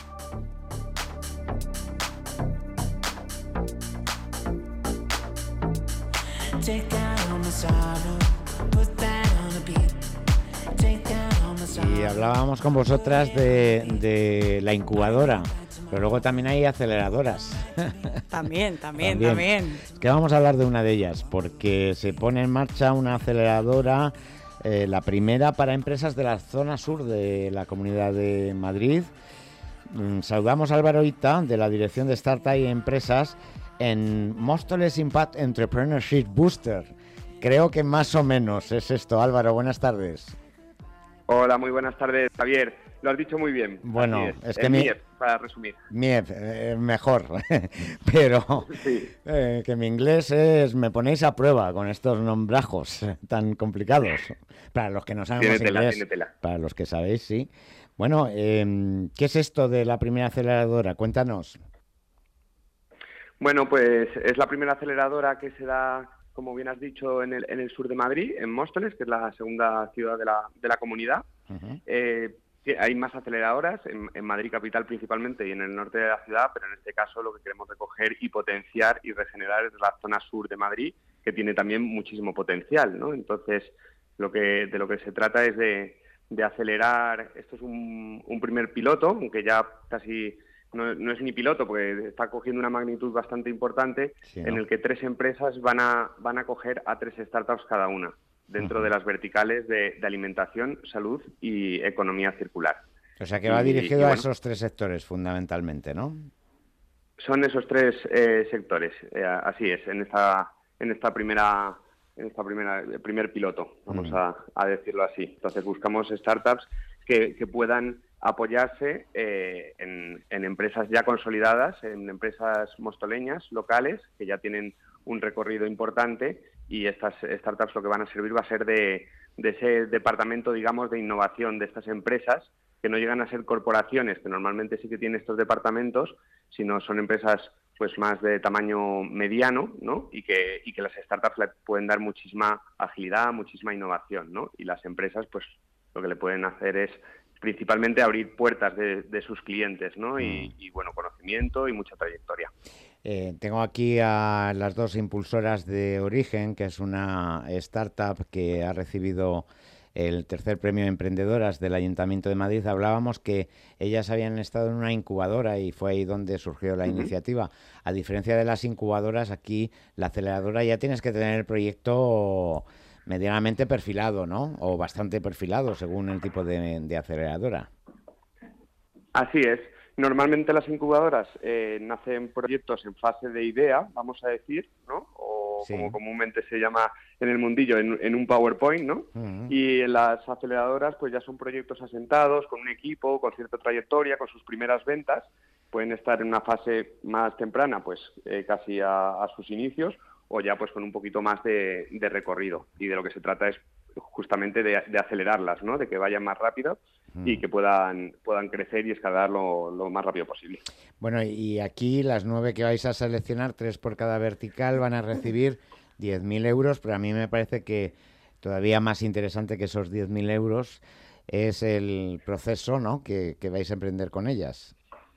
Y hablábamos con vosotras de, de la incubadora, pero luego también hay aceleradoras. También, también, también. también. Es que vamos a hablar de una de ellas, porque se pone en marcha una aceleradora, eh, la primera para empresas de la zona sur de la Comunidad de Madrid. Mm, saludamos a Álvaro Ita, de la Dirección de Startup y Empresas, en Móstoles Impact Entrepreneurship Booster. Creo que más o menos es esto. Álvaro, buenas tardes. Hola, muy buenas tardes, Javier. Lo has dicho muy bien. Bueno, es, es que el mi... M I E F, para resumir. M I E F, eh, mejor. Pero sí. eh, que mi inglés es... Me ponéis a prueba con estos nombrajos tan complicados. Para los que no sabemos tiene tela, inglés, tiene tela. Para los que sabéis, sí. Bueno, eh, ¿qué es esto de la primera aceleradora? Cuéntanos. Bueno, pues es la primera aceleradora que se da, como bien has dicho, en el, en el sur de Madrid, en Móstoles, que es la segunda ciudad de la, de la comunidad. Uh-huh. Eh, hay más aceleradoras, en, en Madrid capital principalmente y en el norte de la ciudad, pero en este caso lo que queremos recoger y potenciar y regenerar es la zona sur de Madrid, que tiene también muchísimo potencial, ¿no? Entonces, lo que de lo que se trata es de, de acelerar. Esto es un, un primer piloto, aunque ya casi... No, no es ni piloto, porque está cogiendo una magnitud bastante importante, sí, ¿no? En el que tres empresas van a van a coger a tres startups cada una, dentro uh-huh. de las verticales de, de alimentación, salud y economía circular. O sea, que va y, dirigido y, bueno, a esos tres sectores, fundamentalmente, ¿no? Son esos tres eh, sectores, eh, así es, en esta en esta primera en esta primera primer piloto, vamos uh-huh. a, a decirlo así. Entonces buscamos startups que, que puedan apoyarse eh, en, en empresas ya consolidadas, en empresas mostoleñas, locales, que ya tienen un recorrido importante, y estas startups lo que van a servir va a ser de, de ese departamento, digamos, de innovación de estas empresas, que no llegan a ser corporaciones, que normalmente sí que tienen estos departamentos, sino son empresas pues más de tamaño mediano, ¿no? Y que, y que las startups le pueden dar muchísima agilidad, muchísima innovación, ¿no? Y las empresas, pues lo que le pueden hacer es principalmente abrir puertas de, de sus clientes, ¿no? Y, y, bueno, conocimiento y mucha trayectoria. Eh, tengo aquí a las dos impulsoras de Origen, que es una startup que ha recibido el tercer premio de emprendedoras del Ayuntamiento de Madrid. Hablábamos que ellas habían estado en una incubadora y fue ahí donde surgió la uh-huh. iniciativa. A diferencia de las incubadoras, aquí la aceleradora ya tienes que tener el proyecto medianamente perfilado, ¿no? O bastante perfilado según el tipo de, de aceleradora. Así es. Normalmente las incubadoras eh, nacen proyectos en fase de idea, vamos a decir, ¿no? O sí. como comúnmente se llama en el mundillo, en, en un PowerPoint, ¿no? Uh-huh. Y en las aceleradoras pues ya son proyectos asentados, con un equipo, con cierta trayectoria, con sus primeras ventas. Pueden estar en una fase más temprana, pues eh, casi a, a sus inicios, o ya pues con un poquito más de, de recorrido. Y de lo que se trata es justamente de, de acelerarlas, ¿no? De que vayan más rápido y que puedan puedan crecer y escalar lo, lo más rápido posible. Bueno, y aquí las nueve que vais a seleccionar, tres por cada vertical, van a recibir diez mil euros, pero a mí me parece que todavía más interesante que esos diez mil euros es el proceso, ¿no? que, que vais a emprender con ellas.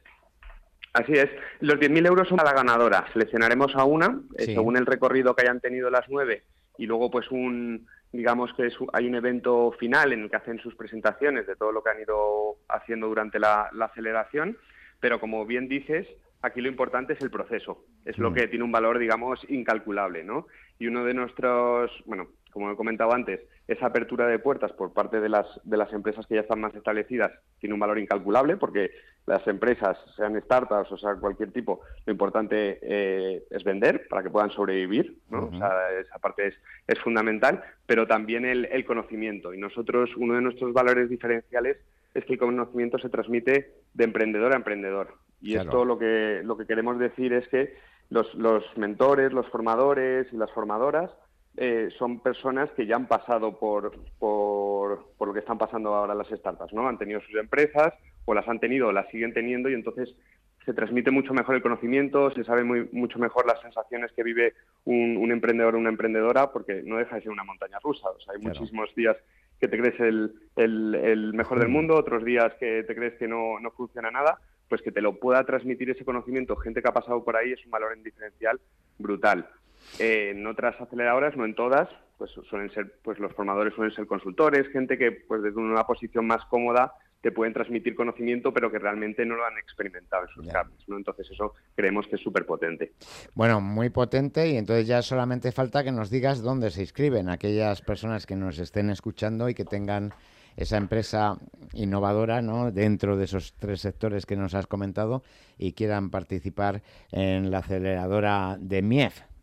Así es. Los diez mil euros son a la ganadora. Seleccionaremos a una, sí. eh, según el recorrido que hayan tenido las nueve, y luego pues un... digamos que es, hay un evento final en el que hacen sus presentaciones de todo lo que han ido haciendo durante la, la aceleración, pero como bien dices, aquí lo importante es el proceso, es mm. lo que tiene un valor, digamos, incalculable, ¿no? Y uno de nuestros, bueno, como he comentado antes, esa apertura de puertas por parte de las, de las empresas que ya están más establecidas tiene un valor incalculable, porque las empresas, sean startups o sea cualquier tipo, lo importante eh, es vender para que puedan sobrevivir, ¿no? Uh-huh. O sea, esa parte es, es fundamental, pero también el, el conocimiento. Y nosotros, uno de nuestros valores diferenciales es que el conocimiento se transmite de emprendedor a emprendedor. Y claro. esto lo que, lo que queremos decir es que los, los mentores, los formadores y las formadoras Eh, son personas que ya han pasado por, por, por lo que están pasando ahora las startups, ¿no? Han tenido sus empresas, o las han tenido o las siguen teniendo, y entonces se transmite mucho mejor el conocimiento, se sabe muy, mucho mejor las sensaciones que vive un, un emprendedor o una emprendedora, porque no deja de ser una montaña rusa. O sea, hay claro. muchísimos días que te crees el, el, el mejor del mundo, otros días que te crees que no, no funciona nada. Pues que te lo pueda transmitir ese conocimiento gente que ha pasado por ahí es un valor en diferencial brutal. Eh, en otras aceleradoras, no en todas, pues suelen ser, pues los formadores suelen ser consultores, gente que pues desde una posición más cómoda te pueden transmitir conocimiento, pero que realmente no lo han experimentado en sus carnes, ¿no? Entonces eso creemos que es súper potente. Bueno, muy potente, y entonces ya solamente falta que nos digas dónde se inscriben aquellas personas que nos estén escuchando y que tengan esa empresa innovadora, ¿no? Dentro de esos tres sectores que nos has comentado y quieran participar en la aceleradora de M I E F.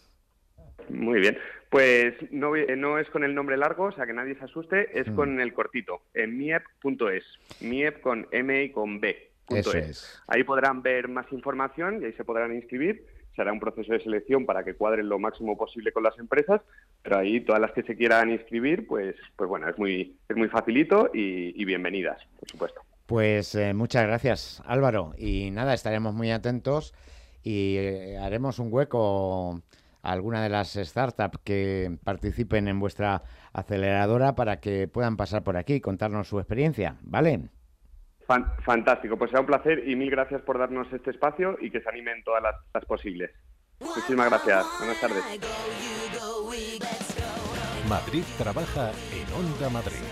Muy bien, pues no, no es con el nombre largo, o sea que nadie se asuste, es mm. con el cortito, en miep punto es, miep con M y con B. Punto Eso es. es. Ahí podrán ver más información y ahí se podrán inscribir. Se hará un proceso de selección para que cuadren lo máximo posible con las empresas, pero ahí todas las que se quieran inscribir, pues, pues bueno, es muy, es muy facilito y, y bienvenidas, por supuesto. Pues eh, muchas gracias, Álvaro, y nada, estaremos muy atentos y eh, haremos un hueco a alguna de las startups que participen en vuestra aceleradora para que puedan pasar por aquí y contarnos su experiencia, ¿vale? Fantástico, pues será un placer y mil gracias por darnos este espacio y que se animen todas las, las posibles. Muchísimas gracias, buenas tardes. Madrid trabaja en Onda Madrid.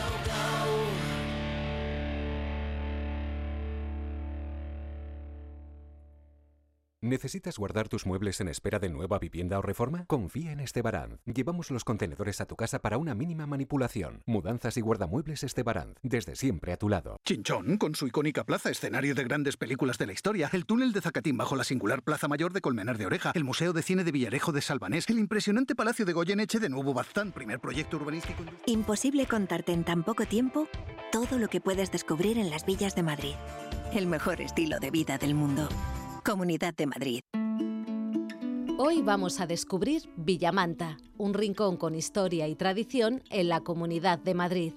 ¿Necesitas guardar tus muebles en espera de nueva vivienda o reforma? Confía en Estebaranz. Llevamos los contenedores a tu casa para una mínima manipulación. Mudanzas y guardamuebles Estebaranz. Desde siempre a tu lado. Chinchón, con su icónica plaza, escenario de grandes películas de la historia. El túnel de Zacatín bajo la singular Plaza Mayor de Colmenar de Oreja. El Museo de Cine de Villarejo de Salvanés. El impresionante Palacio de Goyeneche de Nuevo Baztán. Primer proyecto urbanístico. Imposible contarte en tan poco tiempo todo lo que puedes descubrir en las villas de Madrid. El mejor estilo de vida del mundo. Comunidad de Madrid. Hoy vamos a descubrir Villamanta, un rincón con historia y tradición en la Comunidad de Madrid.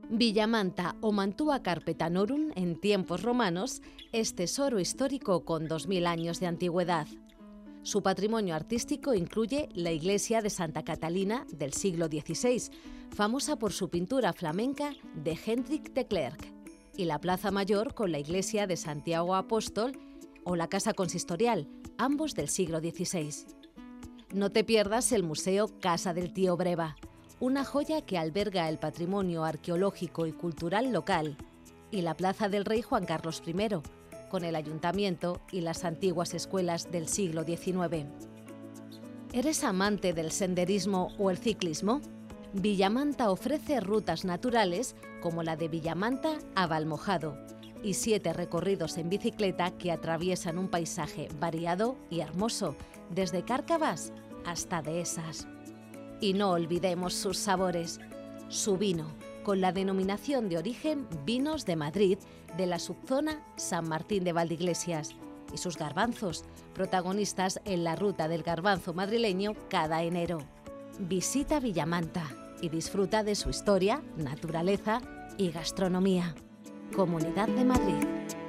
Villamanta o Mantua Carpetanorum, en tiempos romanos, es tesoro histórico con dos mil años de antigüedad. Su patrimonio artístico incluye la iglesia de Santa Catalina del siglo dieciséis, famosa por su pintura flamenca de Hendrik de Klerk, y la Plaza Mayor con la iglesia de Santiago Apóstol o la Casa Consistorial, ambos del siglo dieciséis. No te pierdas el Museo Casa del Tío Breva, una joya que alberga el patrimonio arqueológico y cultural local, y la Plaza del Rey Juan Carlos primero, con el ayuntamiento y las antiguas escuelas del siglo diecinueve. ¿Eres amante del senderismo o el ciclismo? Villamanta ofrece rutas naturales como la de Villamanta a Valmojado y siete recorridos en bicicleta que atraviesan un paisaje variado y hermoso, desde Cárcavas hasta Dehesas. Y no olvidemos sus sabores. Su vino, con la denominación de origen Vinos de Madrid, de la subzona San Martín de Valdeiglesias, y sus garbanzos, protagonistas en la ruta del garbanzo madrileño cada enero. Visita Villamanta y disfruta de su historia, naturaleza y gastronomía. Comunidad de Madrid.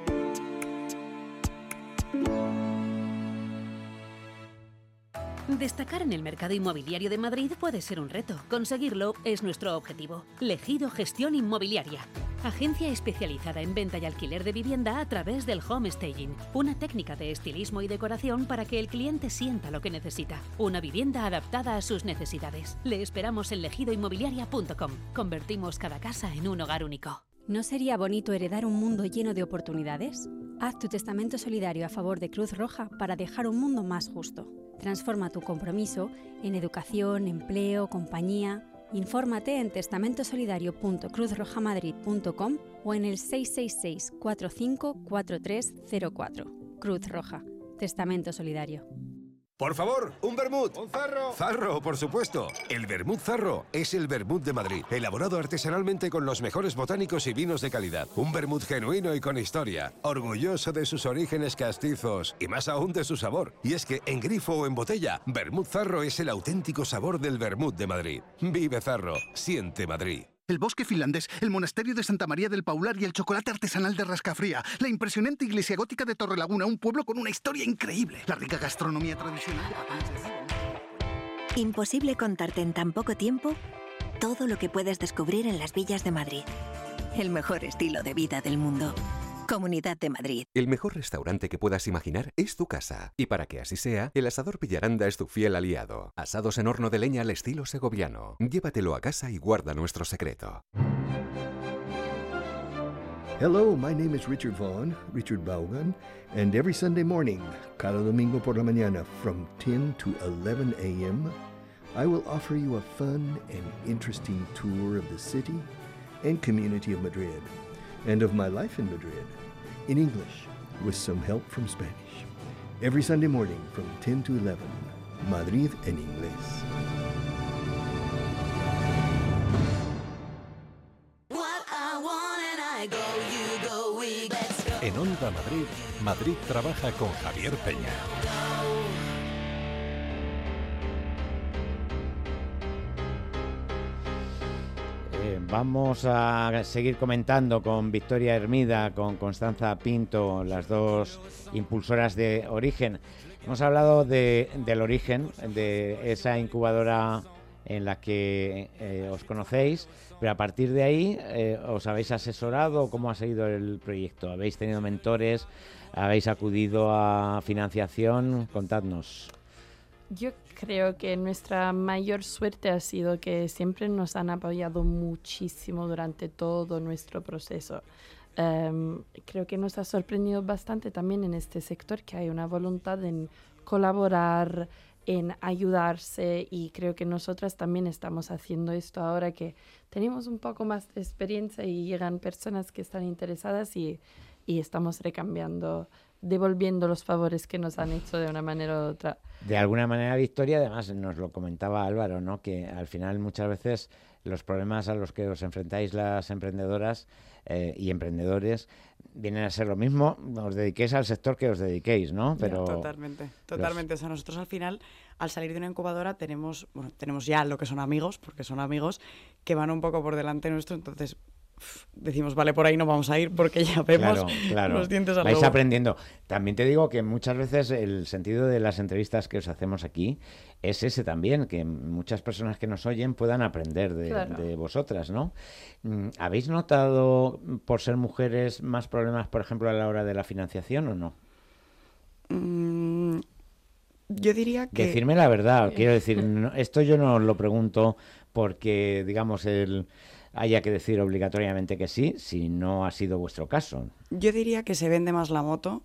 Destacar en el mercado inmobiliario de Madrid puede ser un reto. Conseguirlo es nuestro objetivo. Legido Gestión Inmobiliaria. Agencia especializada en venta y alquiler de vivienda a través del home staging, una técnica de estilismo y decoración para que el cliente sienta lo que necesita. Una vivienda adaptada a sus necesidades. Le esperamos en legido inmobiliaria punto com. Convertimos cada casa en un hogar único. ¿No sería bonito heredar un mundo lleno de oportunidades? Haz tu testamento solidario a favor de Cruz Roja para dejar un mundo más justo. Transforma tu compromiso en educación, empleo, compañía. Infórmate en testamento solidario punto cruz roja madrid punto com o en el seis seis seis, cuatro cinco cuatro tres cero cuatro. Cruz Roja. Testamento solidario. Por favor, un vermut. Un zarro. Zarro, por supuesto. El vermut Zarro es el vermut de Madrid, elaborado artesanalmente con los mejores botánicos y vinos de calidad. Un vermut genuino y con historia, orgulloso de sus orígenes castizos y más aún de su sabor. Y es que en grifo o en botella, vermut Zarro es el auténtico sabor del vermut de Madrid. Vive Zarro, siente Madrid. El bosque finlandés, el monasterio de Santa María del Paular y el chocolate artesanal de Rascafría. La impresionante iglesia gótica de Torrelaguna, un pueblo con una historia increíble. La rica gastronomía tradicional de Patanes de Río. Imposible contarte en tan poco tiempo todo lo que puedes descubrir en las villas de Madrid. El mejor estilo de vida del mundo. Comunidad de Madrid. El mejor restaurante que puedas imaginar es tu casa. Y para que así sea, el Asador Villaranda es tu fiel aliado. Asados en horno de leña al estilo segoviano. Llévatelo a casa y guarda nuestro secreto. Hello, my name is Richard Vaughn, Richard Vaughan, and every Sunday morning, cada domingo por la mañana, from ten to eleven a m, I will offer you a fun and interesting tour of the city and community of Madrid, and of my life in Madrid, in English, with some help from Spanish. Every Sunday morning from ten to eleven, Madrid en inglés. En Onda Madrid, Madrid trabaja con Javier Peña. Eh, vamos a seguir comentando con Victoria Hermida, con Constanza Pinto, las dos impulsoras de Origen. Hemos hablado de, del Origen, de esa incubadora en la que eh, os conocéis, pero a partir de ahí eh, os habéis asesorado. ¿Cómo ha seguido el proyecto? ¿Habéis tenido mentores? ¿Habéis acudido a financiación? Contadnos. Yo creo que nuestra mayor suerte ha sido que siempre nos han apoyado muchísimo durante todo nuestro proceso. Um, creo que nos ha sorprendido bastante también en este sector que hay una voluntad en colaborar, en ayudarse, y creo que nosotras también estamos haciendo esto ahora que tenemos un poco más de experiencia y llegan personas que están interesadas y, y estamos recambiando, devolviendo los favores que nos han hecho de una manera u otra. De alguna manera, Victoria, además nos lo comentaba Álvaro, ¿no?, que al final muchas veces los problemas a los que os enfrentáis las emprendedoras eh, y emprendedores vienen a ser lo mismo, os dediquéis al sector que os dediquéis, ¿no? Pero totalmente, totalmente. Los... O sea, nosotros al final, al salir de una incubadora, tenemos, bueno, tenemos ya lo que son amigos, porque son amigos que van un poco por delante nuestro, entonces decimos, vale, por ahí no vamos a ir porque ya vemos claro, claro. los dientes al Vais lobo. aprendiendo. También te digo que muchas veces el sentido de las entrevistas que os hacemos aquí es ese también, que muchas personas que nos oyen puedan aprender de, Claro. de vosotras, ¿no? ¿Habéis notado, por ser mujeres, más problemas, por ejemplo, a la hora de la financiación o no? Mm, yo diría que... Decirme la verdad, quiero decir, no, esto yo no os lo pregunto porque, digamos, el... haya que decir obligatoriamente que sí, si no ha sido vuestro caso. Yo diría que se vende más la moto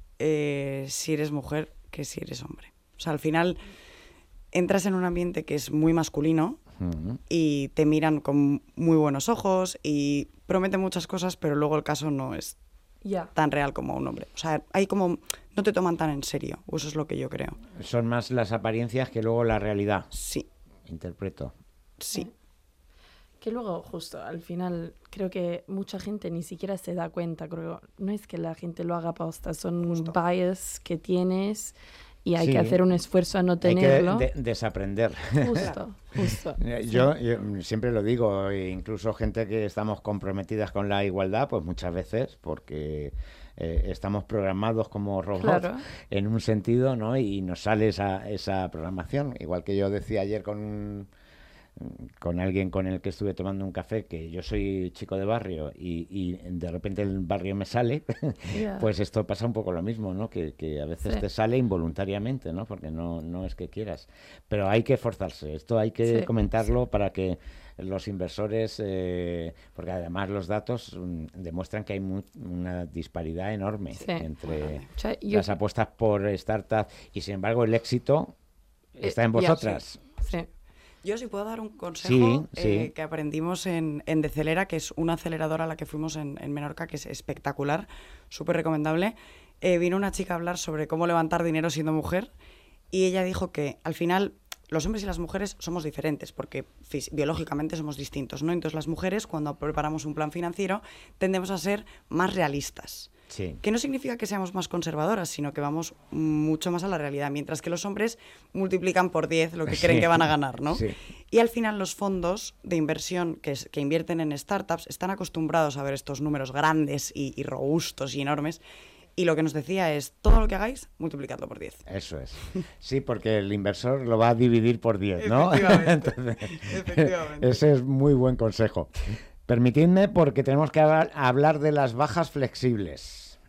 eh, si eres mujer que si eres hombre. O sea, al final entras en un ambiente que es muy masculino Uh-huh. y te miran con muy buenos ojos y prometen muchas cosas, pero luego el caso no es Ya. tan real como un hombre. O sea, hay como... no te toman tan en serio, o eso es lo que yo creo. Son más las apariencias que luego la realidad. Sí. Interpreto. Sí. Que luego, justo, al final, creo que mucha gente ni siquiera se da cuenta. Creo no es que la gente lo haga posta, son Justo. bias que tienes y hay Sí. que hacer un esfuerzo a no Hay tenerlo. que de- desaprender. Justo, justo. Yo, yo siempre lo digo, e incluso gente que estamos comprometidas con la igualdad, pues muchas veces, porque eh, estamos programados como robots Claro. en un sentido, ¿no? Y nos sale esa, esa programación. Igual que yo decía ayer con un- con alguien con el que estuve tomando un café, que yo soy chico de barrio y, y de repente el barrio me sale, Ya. pues esto pasa un poco lo mismo, ¿no? Que, que a veces Sí. te sale involuntariamente, ¿no? Porque no, no es que quieras. Pero hay que esforzarse, esto hay que Sí, comentarlo para que los inversores, eh, porque además los datos mm, demuestran que hay mu- una disparidad enorme Sí. entre O sea, yo- las apuestas por startups y sin embargo el éxito está en Eh, ya, vosotras. Sí. Yo sí puedo dar un consejo Sí, eh, sí. que aprendimos en, en Decelera, que es una aceleradora a la que fuimos en, en Menorca, que es espectacular, súper recomendable. Eh, vino una chica a hablar sobre cómo levantar dinero siendo mujer y ella dijo que al final los hombres y las mujeres somos diferentes porque fis- biológicamente somos distintos, ¿no? Entonces las mujeres, cuando preparamos un plan financiero, tendemos a ser más realistas. Sí. Que no significa que seamos más conservadoras, sino que vamos mucho más a la realidad, mientras que los hombres multiplican por diez lo que creen Sí. que van a ganar, ¿no? Sí. Y al final los fondos de inversión que, es- que invierten en startups están acostumbrados a ver estos números grandes y, y robustos y enormes. Y lo que nos decía es, todo lo que hagáis, multiplicadlo por diez. Eso es. Sí, porque el inversor lo va a dividir por diez, ¿no? Efectivamente. Entonces, Efectivamente. ese es muy buen consejo. Permitidme, porque tenemos que hablar, hablar de las bajas flexibles.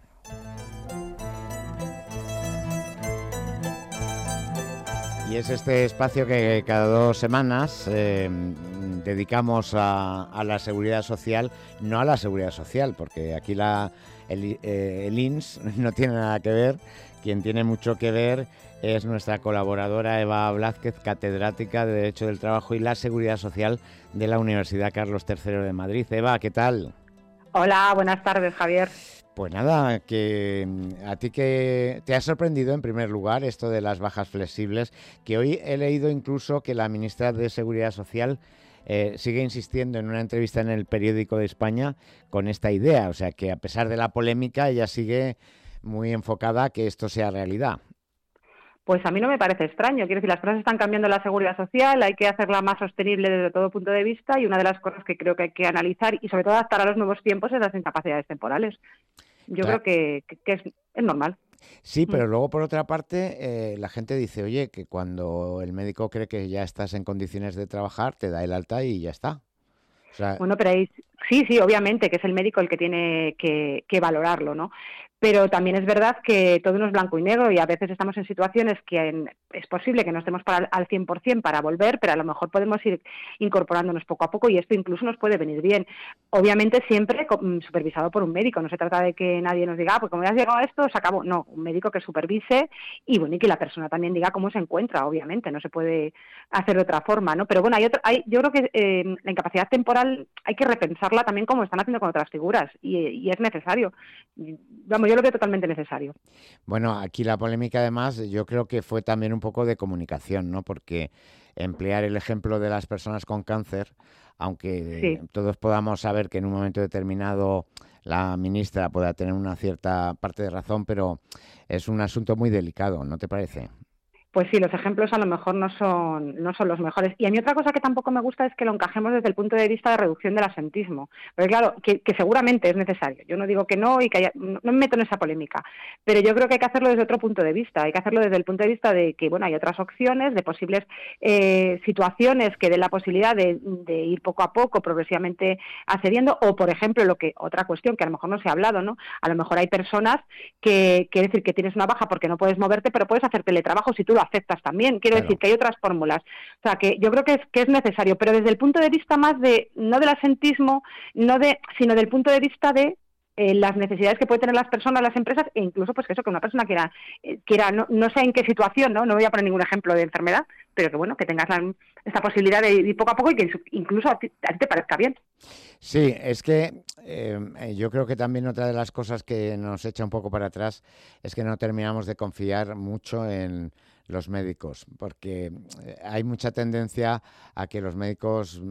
Y es este espacio que cada dos semanas eh, dedicamos a, a la seguridad social, no a la seguridad social, porque aquí la, el, eh, el I N S no tiene nada que ver. Quien tiene mucho que ver es nuestra colaboradora Eva Blázquez, catedrática de Derecho del Trabajo y la Seguridad Social de la Universidad Carlos tercero de Madrid. Eva, ¿qué tal? Hola, buenas tardes, Javier. Pues nada, que mm, a ti que te ha sorprendido en primer lugar esto de las bajas flexibles, que hoy he leído incluso que la ministra de Seguridad Social eh, sigue insistiendo en una entrevista en el Periódico de España con esta idea, o sea que a pesar de la polémica ella sigue muy enfocada a que esto sea realidad. Pues a mí no me parece extraño. Quiero decir, las cosas están cambiando en la seguridad social, hay que hacerla más sostenible desde todo punto de vista y una de las cosas que creo que hay que analizar y sobre todo adaptar a los nuevos tiempos es las incapacidades temporales. Yo Claro. creo que, que- que es, es normal. Sí, pero luego por otra parte eh, la gente dice, oye, que cuando el médico cree que ya estás en condiciones de trabajar, te da el alta y ya está. O sea, Bueno, pero ahí, sí, sí, obviamente que es el médico el que tiene que, que valorarlo, ¿no? Pero también es verdad que todo no es blanco y negro y a veces estamos en situaciones que en- es posible que no estemos para, al cien por ciento para volver, pero a lo mejor podemos ir incorporándonos poco a poco y esto incluso nos puede venir bien. Obviamente siempre co- mm, supervisado por un médico, no se trata de que nadie nos diga, ah, pues como ya has llegado a esto, se acabó. No, un médico que supervise y bueno, y que la persona también diga cómo se encuentra, obviamente, no se puede hacer de otra forma, ¿no? Pero bueno, hay otro, hay, yo creo que eh, la incapacidad temporal hay que repensarla también como están haciendo con otras figuras y, y es necesario. Vamos, yo lo veo totalmente necesario. bueno, aquí la polémica además yo creo que fue también un poco de comunicación, ¿no? Porque emplear el ejemplo de las personas con cáncer, aunque Sí. todos podamos saber que en un momento determinado la ministra pueda tener una cierta parte de razón, pero es un asunto muy delicado, ¿no te parece? pues sí, los ejemplos a lo mejor no son no son los mejores. Y a mí otra cosa que tampoco me gusta es que lo encajemos desde el punto de vista de reducción del asentismo. Porque claro, que, que seguramente es necesario. Yo no digo que no y que haya, no, no me meto en esa polémica, pero yo creo que hay que hacerlo desde otro punto de vista. Hay que hacerlo desde el punto de vista de que, bueno, hay otras opciones, de posibles eh, situaciones que den la posibilidad de, de ir poco a poco, progresivamente accediendo, o por ejemplo, lo que otra cuestión que a lo mejor no se ha hablado, ¿no? A lo mejor hay personas que, quiere decir que tienes una baja porque no puedes moverte, pero puedes hacer teletrabajo si tú lo aceptas también. Quiero claro. decir que hay otras fórmulas. O sea, que yo creo que es, que es necesario, pero desde el punto de vista más de, no del asentismo, no de, sino del punto de vista de eh, las necesidades que pueden tener las personas, las empresas, e incluso pues que eso, que una persona quiera, eh, quiera no, no sé en qué situación, ¿no? No voy a poner ningún ejemplo de enfermedad, pero que bueno, que tengas la, esta posibilidad de ir poco a poco y que incluso a ti, a ti te parezca bien. Sí, es que eh, yo creo que también otra de las cosas que nos echa un poco para atrás es que no terminamos de confiar mucho en los médicos, porque hay mucha tendencia a que los médicos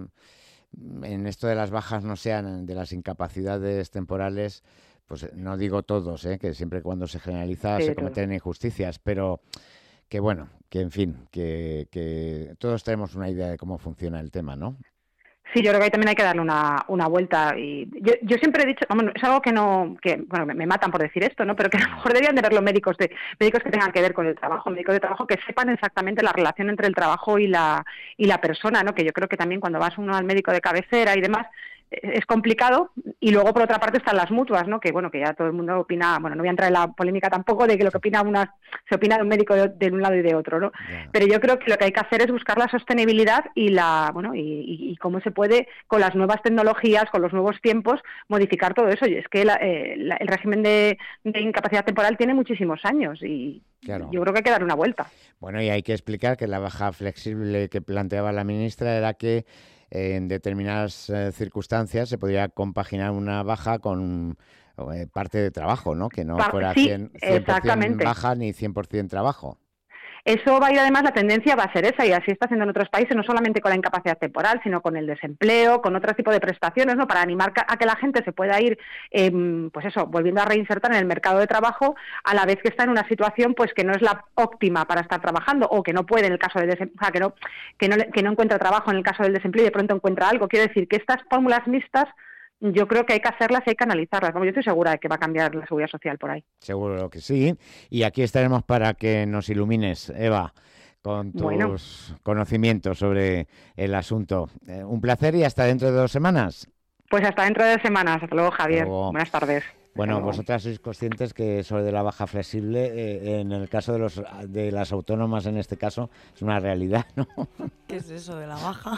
en esto de las bajas no sean de las incapacidades temporales, pues no digo todos, ¿eh? Que siempre cuando se generaliza sí, se cometen injusticias, pero que bueno, que en fin, que, que todos tenemos una idea de cómo funciona el tema, ¿no? Sí, yo creo que ahí también hay que darle una, una vuelta. Y yo, yo siempre he dicho, bueno, es algo que no, que bueno, me, me matan por decir esto, ¿no? Pero que a lo mejor deberían de ver los médicos de médicos que tengan que ver con el trabajo, médicos de trabajo que sepan exactamente la relación entre el trabajo y la y la persona, ¿no? Que yo creo que también cuando vas uno al médico de cabecera y demás es complicado, y luego por otra parte están las mutuas, ¿no? Que bueno, que ya todo el mundo opina, bueno, no voy a entrar en la polémica tampoco de que lo que opina una, se opina de un médico de, de un lado y de otro, ¿no? Yeah. Pero yo creo que lo que hay que hacer es buscar la sostenibilidad y la, bueno, y, y, y cómo se puede con las nuevas tecnologías, con los nuevos tiempos, modificar todo eso. Y es que la, eh, la, el régimen de, de incapacidad temporal tiene muchísimos años y claro. Yo creo que hay que dar una vuelta. Bueno, y hay que explicar que la baja flexible que planteaba la ministra era que en determinadas eh, circunstancias se podría compaginar una baja con eh, parte de trabajo, ¿no? Que no Par- fuera sí, cien por ciento baja ni cien por ciento trabajo. Eso va a ir, además, la tendencia va a ser esa, y así está haciendo en otros países, no solamente con la incapacidad temporal, sino con el desempleo, con otro tipo de prestaciones, ¿no? Para animar a que la gente se pueda ir, eh, pues eso, volviendo a reinsertar en el mercado de trabajo, a la vez que está en una situación, pues que no es la óptima para estar trabajando, o que no puede en el caso del desempleo, o sea, que no, que no, que no encuentra trabajo en el caso del desempleo y de pronto encuentra algo. Quiero decir que estas fórmulas mixtas, yo creo que hay que hacerlas y hay que analizarlas. Como yo estoy segura de que va a cambiar la seguridad social por ahí. Seguro que sí. Y aquí estaremos para que nos ilumines, Eva, con tus bueno. conocimientos sobre el asunto. Eh, un placer y hasta dentro de dos semanas. Pues hasta dentro de dos semanas. Hasta luego, Javier. Hasta luego. Buenas tardes. Bueno, vosotras sois conscientes que eso de la baja flexible, eh, en el caso de los de las autónomas, en este caso, es una realidad, ¿no? ¿Qué es eso de la baja?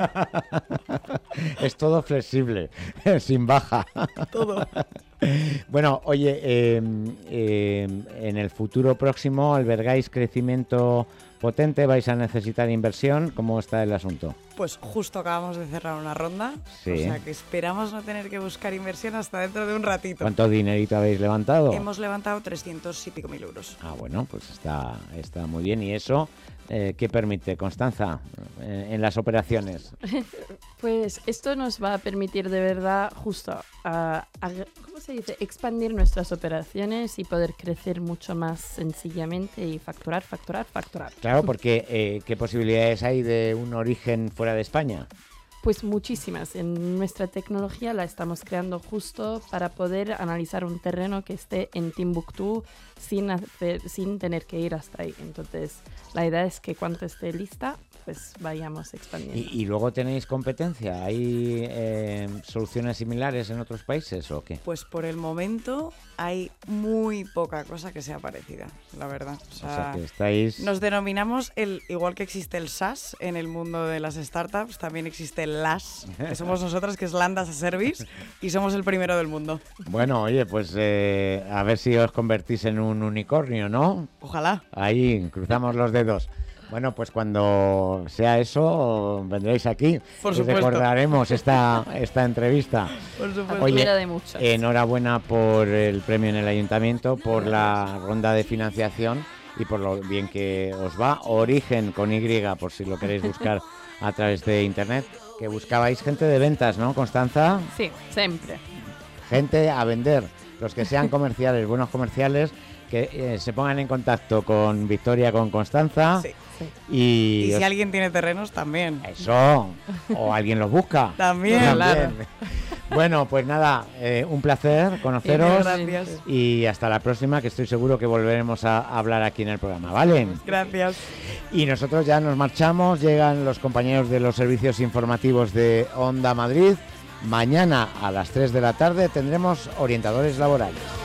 Es todo flexible, sin baja. Todo. Bueno, oye, eh, eh, en el futuro próximo albergáis crecimiento potente, vais a necesitar inversión. ¿Cómo está el asunto? Pues justo acabamos de cerrar una ronda, sí. O sea que esperamos no tener que buscar inversión hasta dentro de un ratito. ¿Cuánto dinerito habéis levantado? Hemos levantado trescientos y pico mil euros. Ah, bueno, pues está, está muy bien. ¿Y eso eh, qué permite, Constanza, eh, en las operaciones? Pues esto nos va a permitir de verdad justo, uh, a, ¿cómo se dice? Expandir nuestras operaciones y poder crecer mucho más sencillamente y facturar, facturar, facturar. Claro, porque eh, ¿qué posibilidades hay de un origen fuera de España? Pues muchísimas. En nuestra tecnología la estamos creando justo para poder analizar un terreno que esté en Timbuktu sin, hacer, sin tener que ir hasta ahí. Entonces, la idea es que cuando esté lista, pues vayamos expandiendo. ¿Y, y luego tenéis competencia? ¿Hay eh, soluciones similares en otros países o qué? Pues por el momento hay muy poca cosa que sea parecida, la verdad. O sea, o sea que estáis... Nos denominamos, el igual que existe el SaaS en el mundo de las startups, también existe el LaaS, que somos nosotros, que es Land as a Service, y somos el primero del mundo. Bueno, oye, pues eh, a ver si os convertís en un unicornio, ¿no? Ojalá. Ahí, cruzamos los dedos. Bueno, pues cuando sea eso, vendréis aquí. Por y supuesto. Recordaremos esta, esta entrevista. Por supuesto. Oye, de muchas. enhorabuena por el premio en el ayuntamiento, por la ronda de financiación y por lo bien que os va. Origen con Y, por si lo queréis buscar a través de internet. Que buscabais gente de ventas, ¿no, Constanza? Sí, siempre. Gente a vender. Los que sean comerciales, buenos comerciales, que eh, se pongan en contacto con Victoria, con Constanza. Sí. Y, y si os... alguien tiene terrenos, también. Eso, o alguien los busca. También, también. Claro. Bueno, pues nada, eh, un placer conoceros. Gracias. Y hasta la próxima, que estoy seguro que volveremos a hablar aquí en el programa, ¿vale? Gracias. Y nosotros ya nos marchamos, llegan los compañeros de los servicios informativos de Onda Madrid. Mañana a las tres de la tarde tendremos orientadores laborales.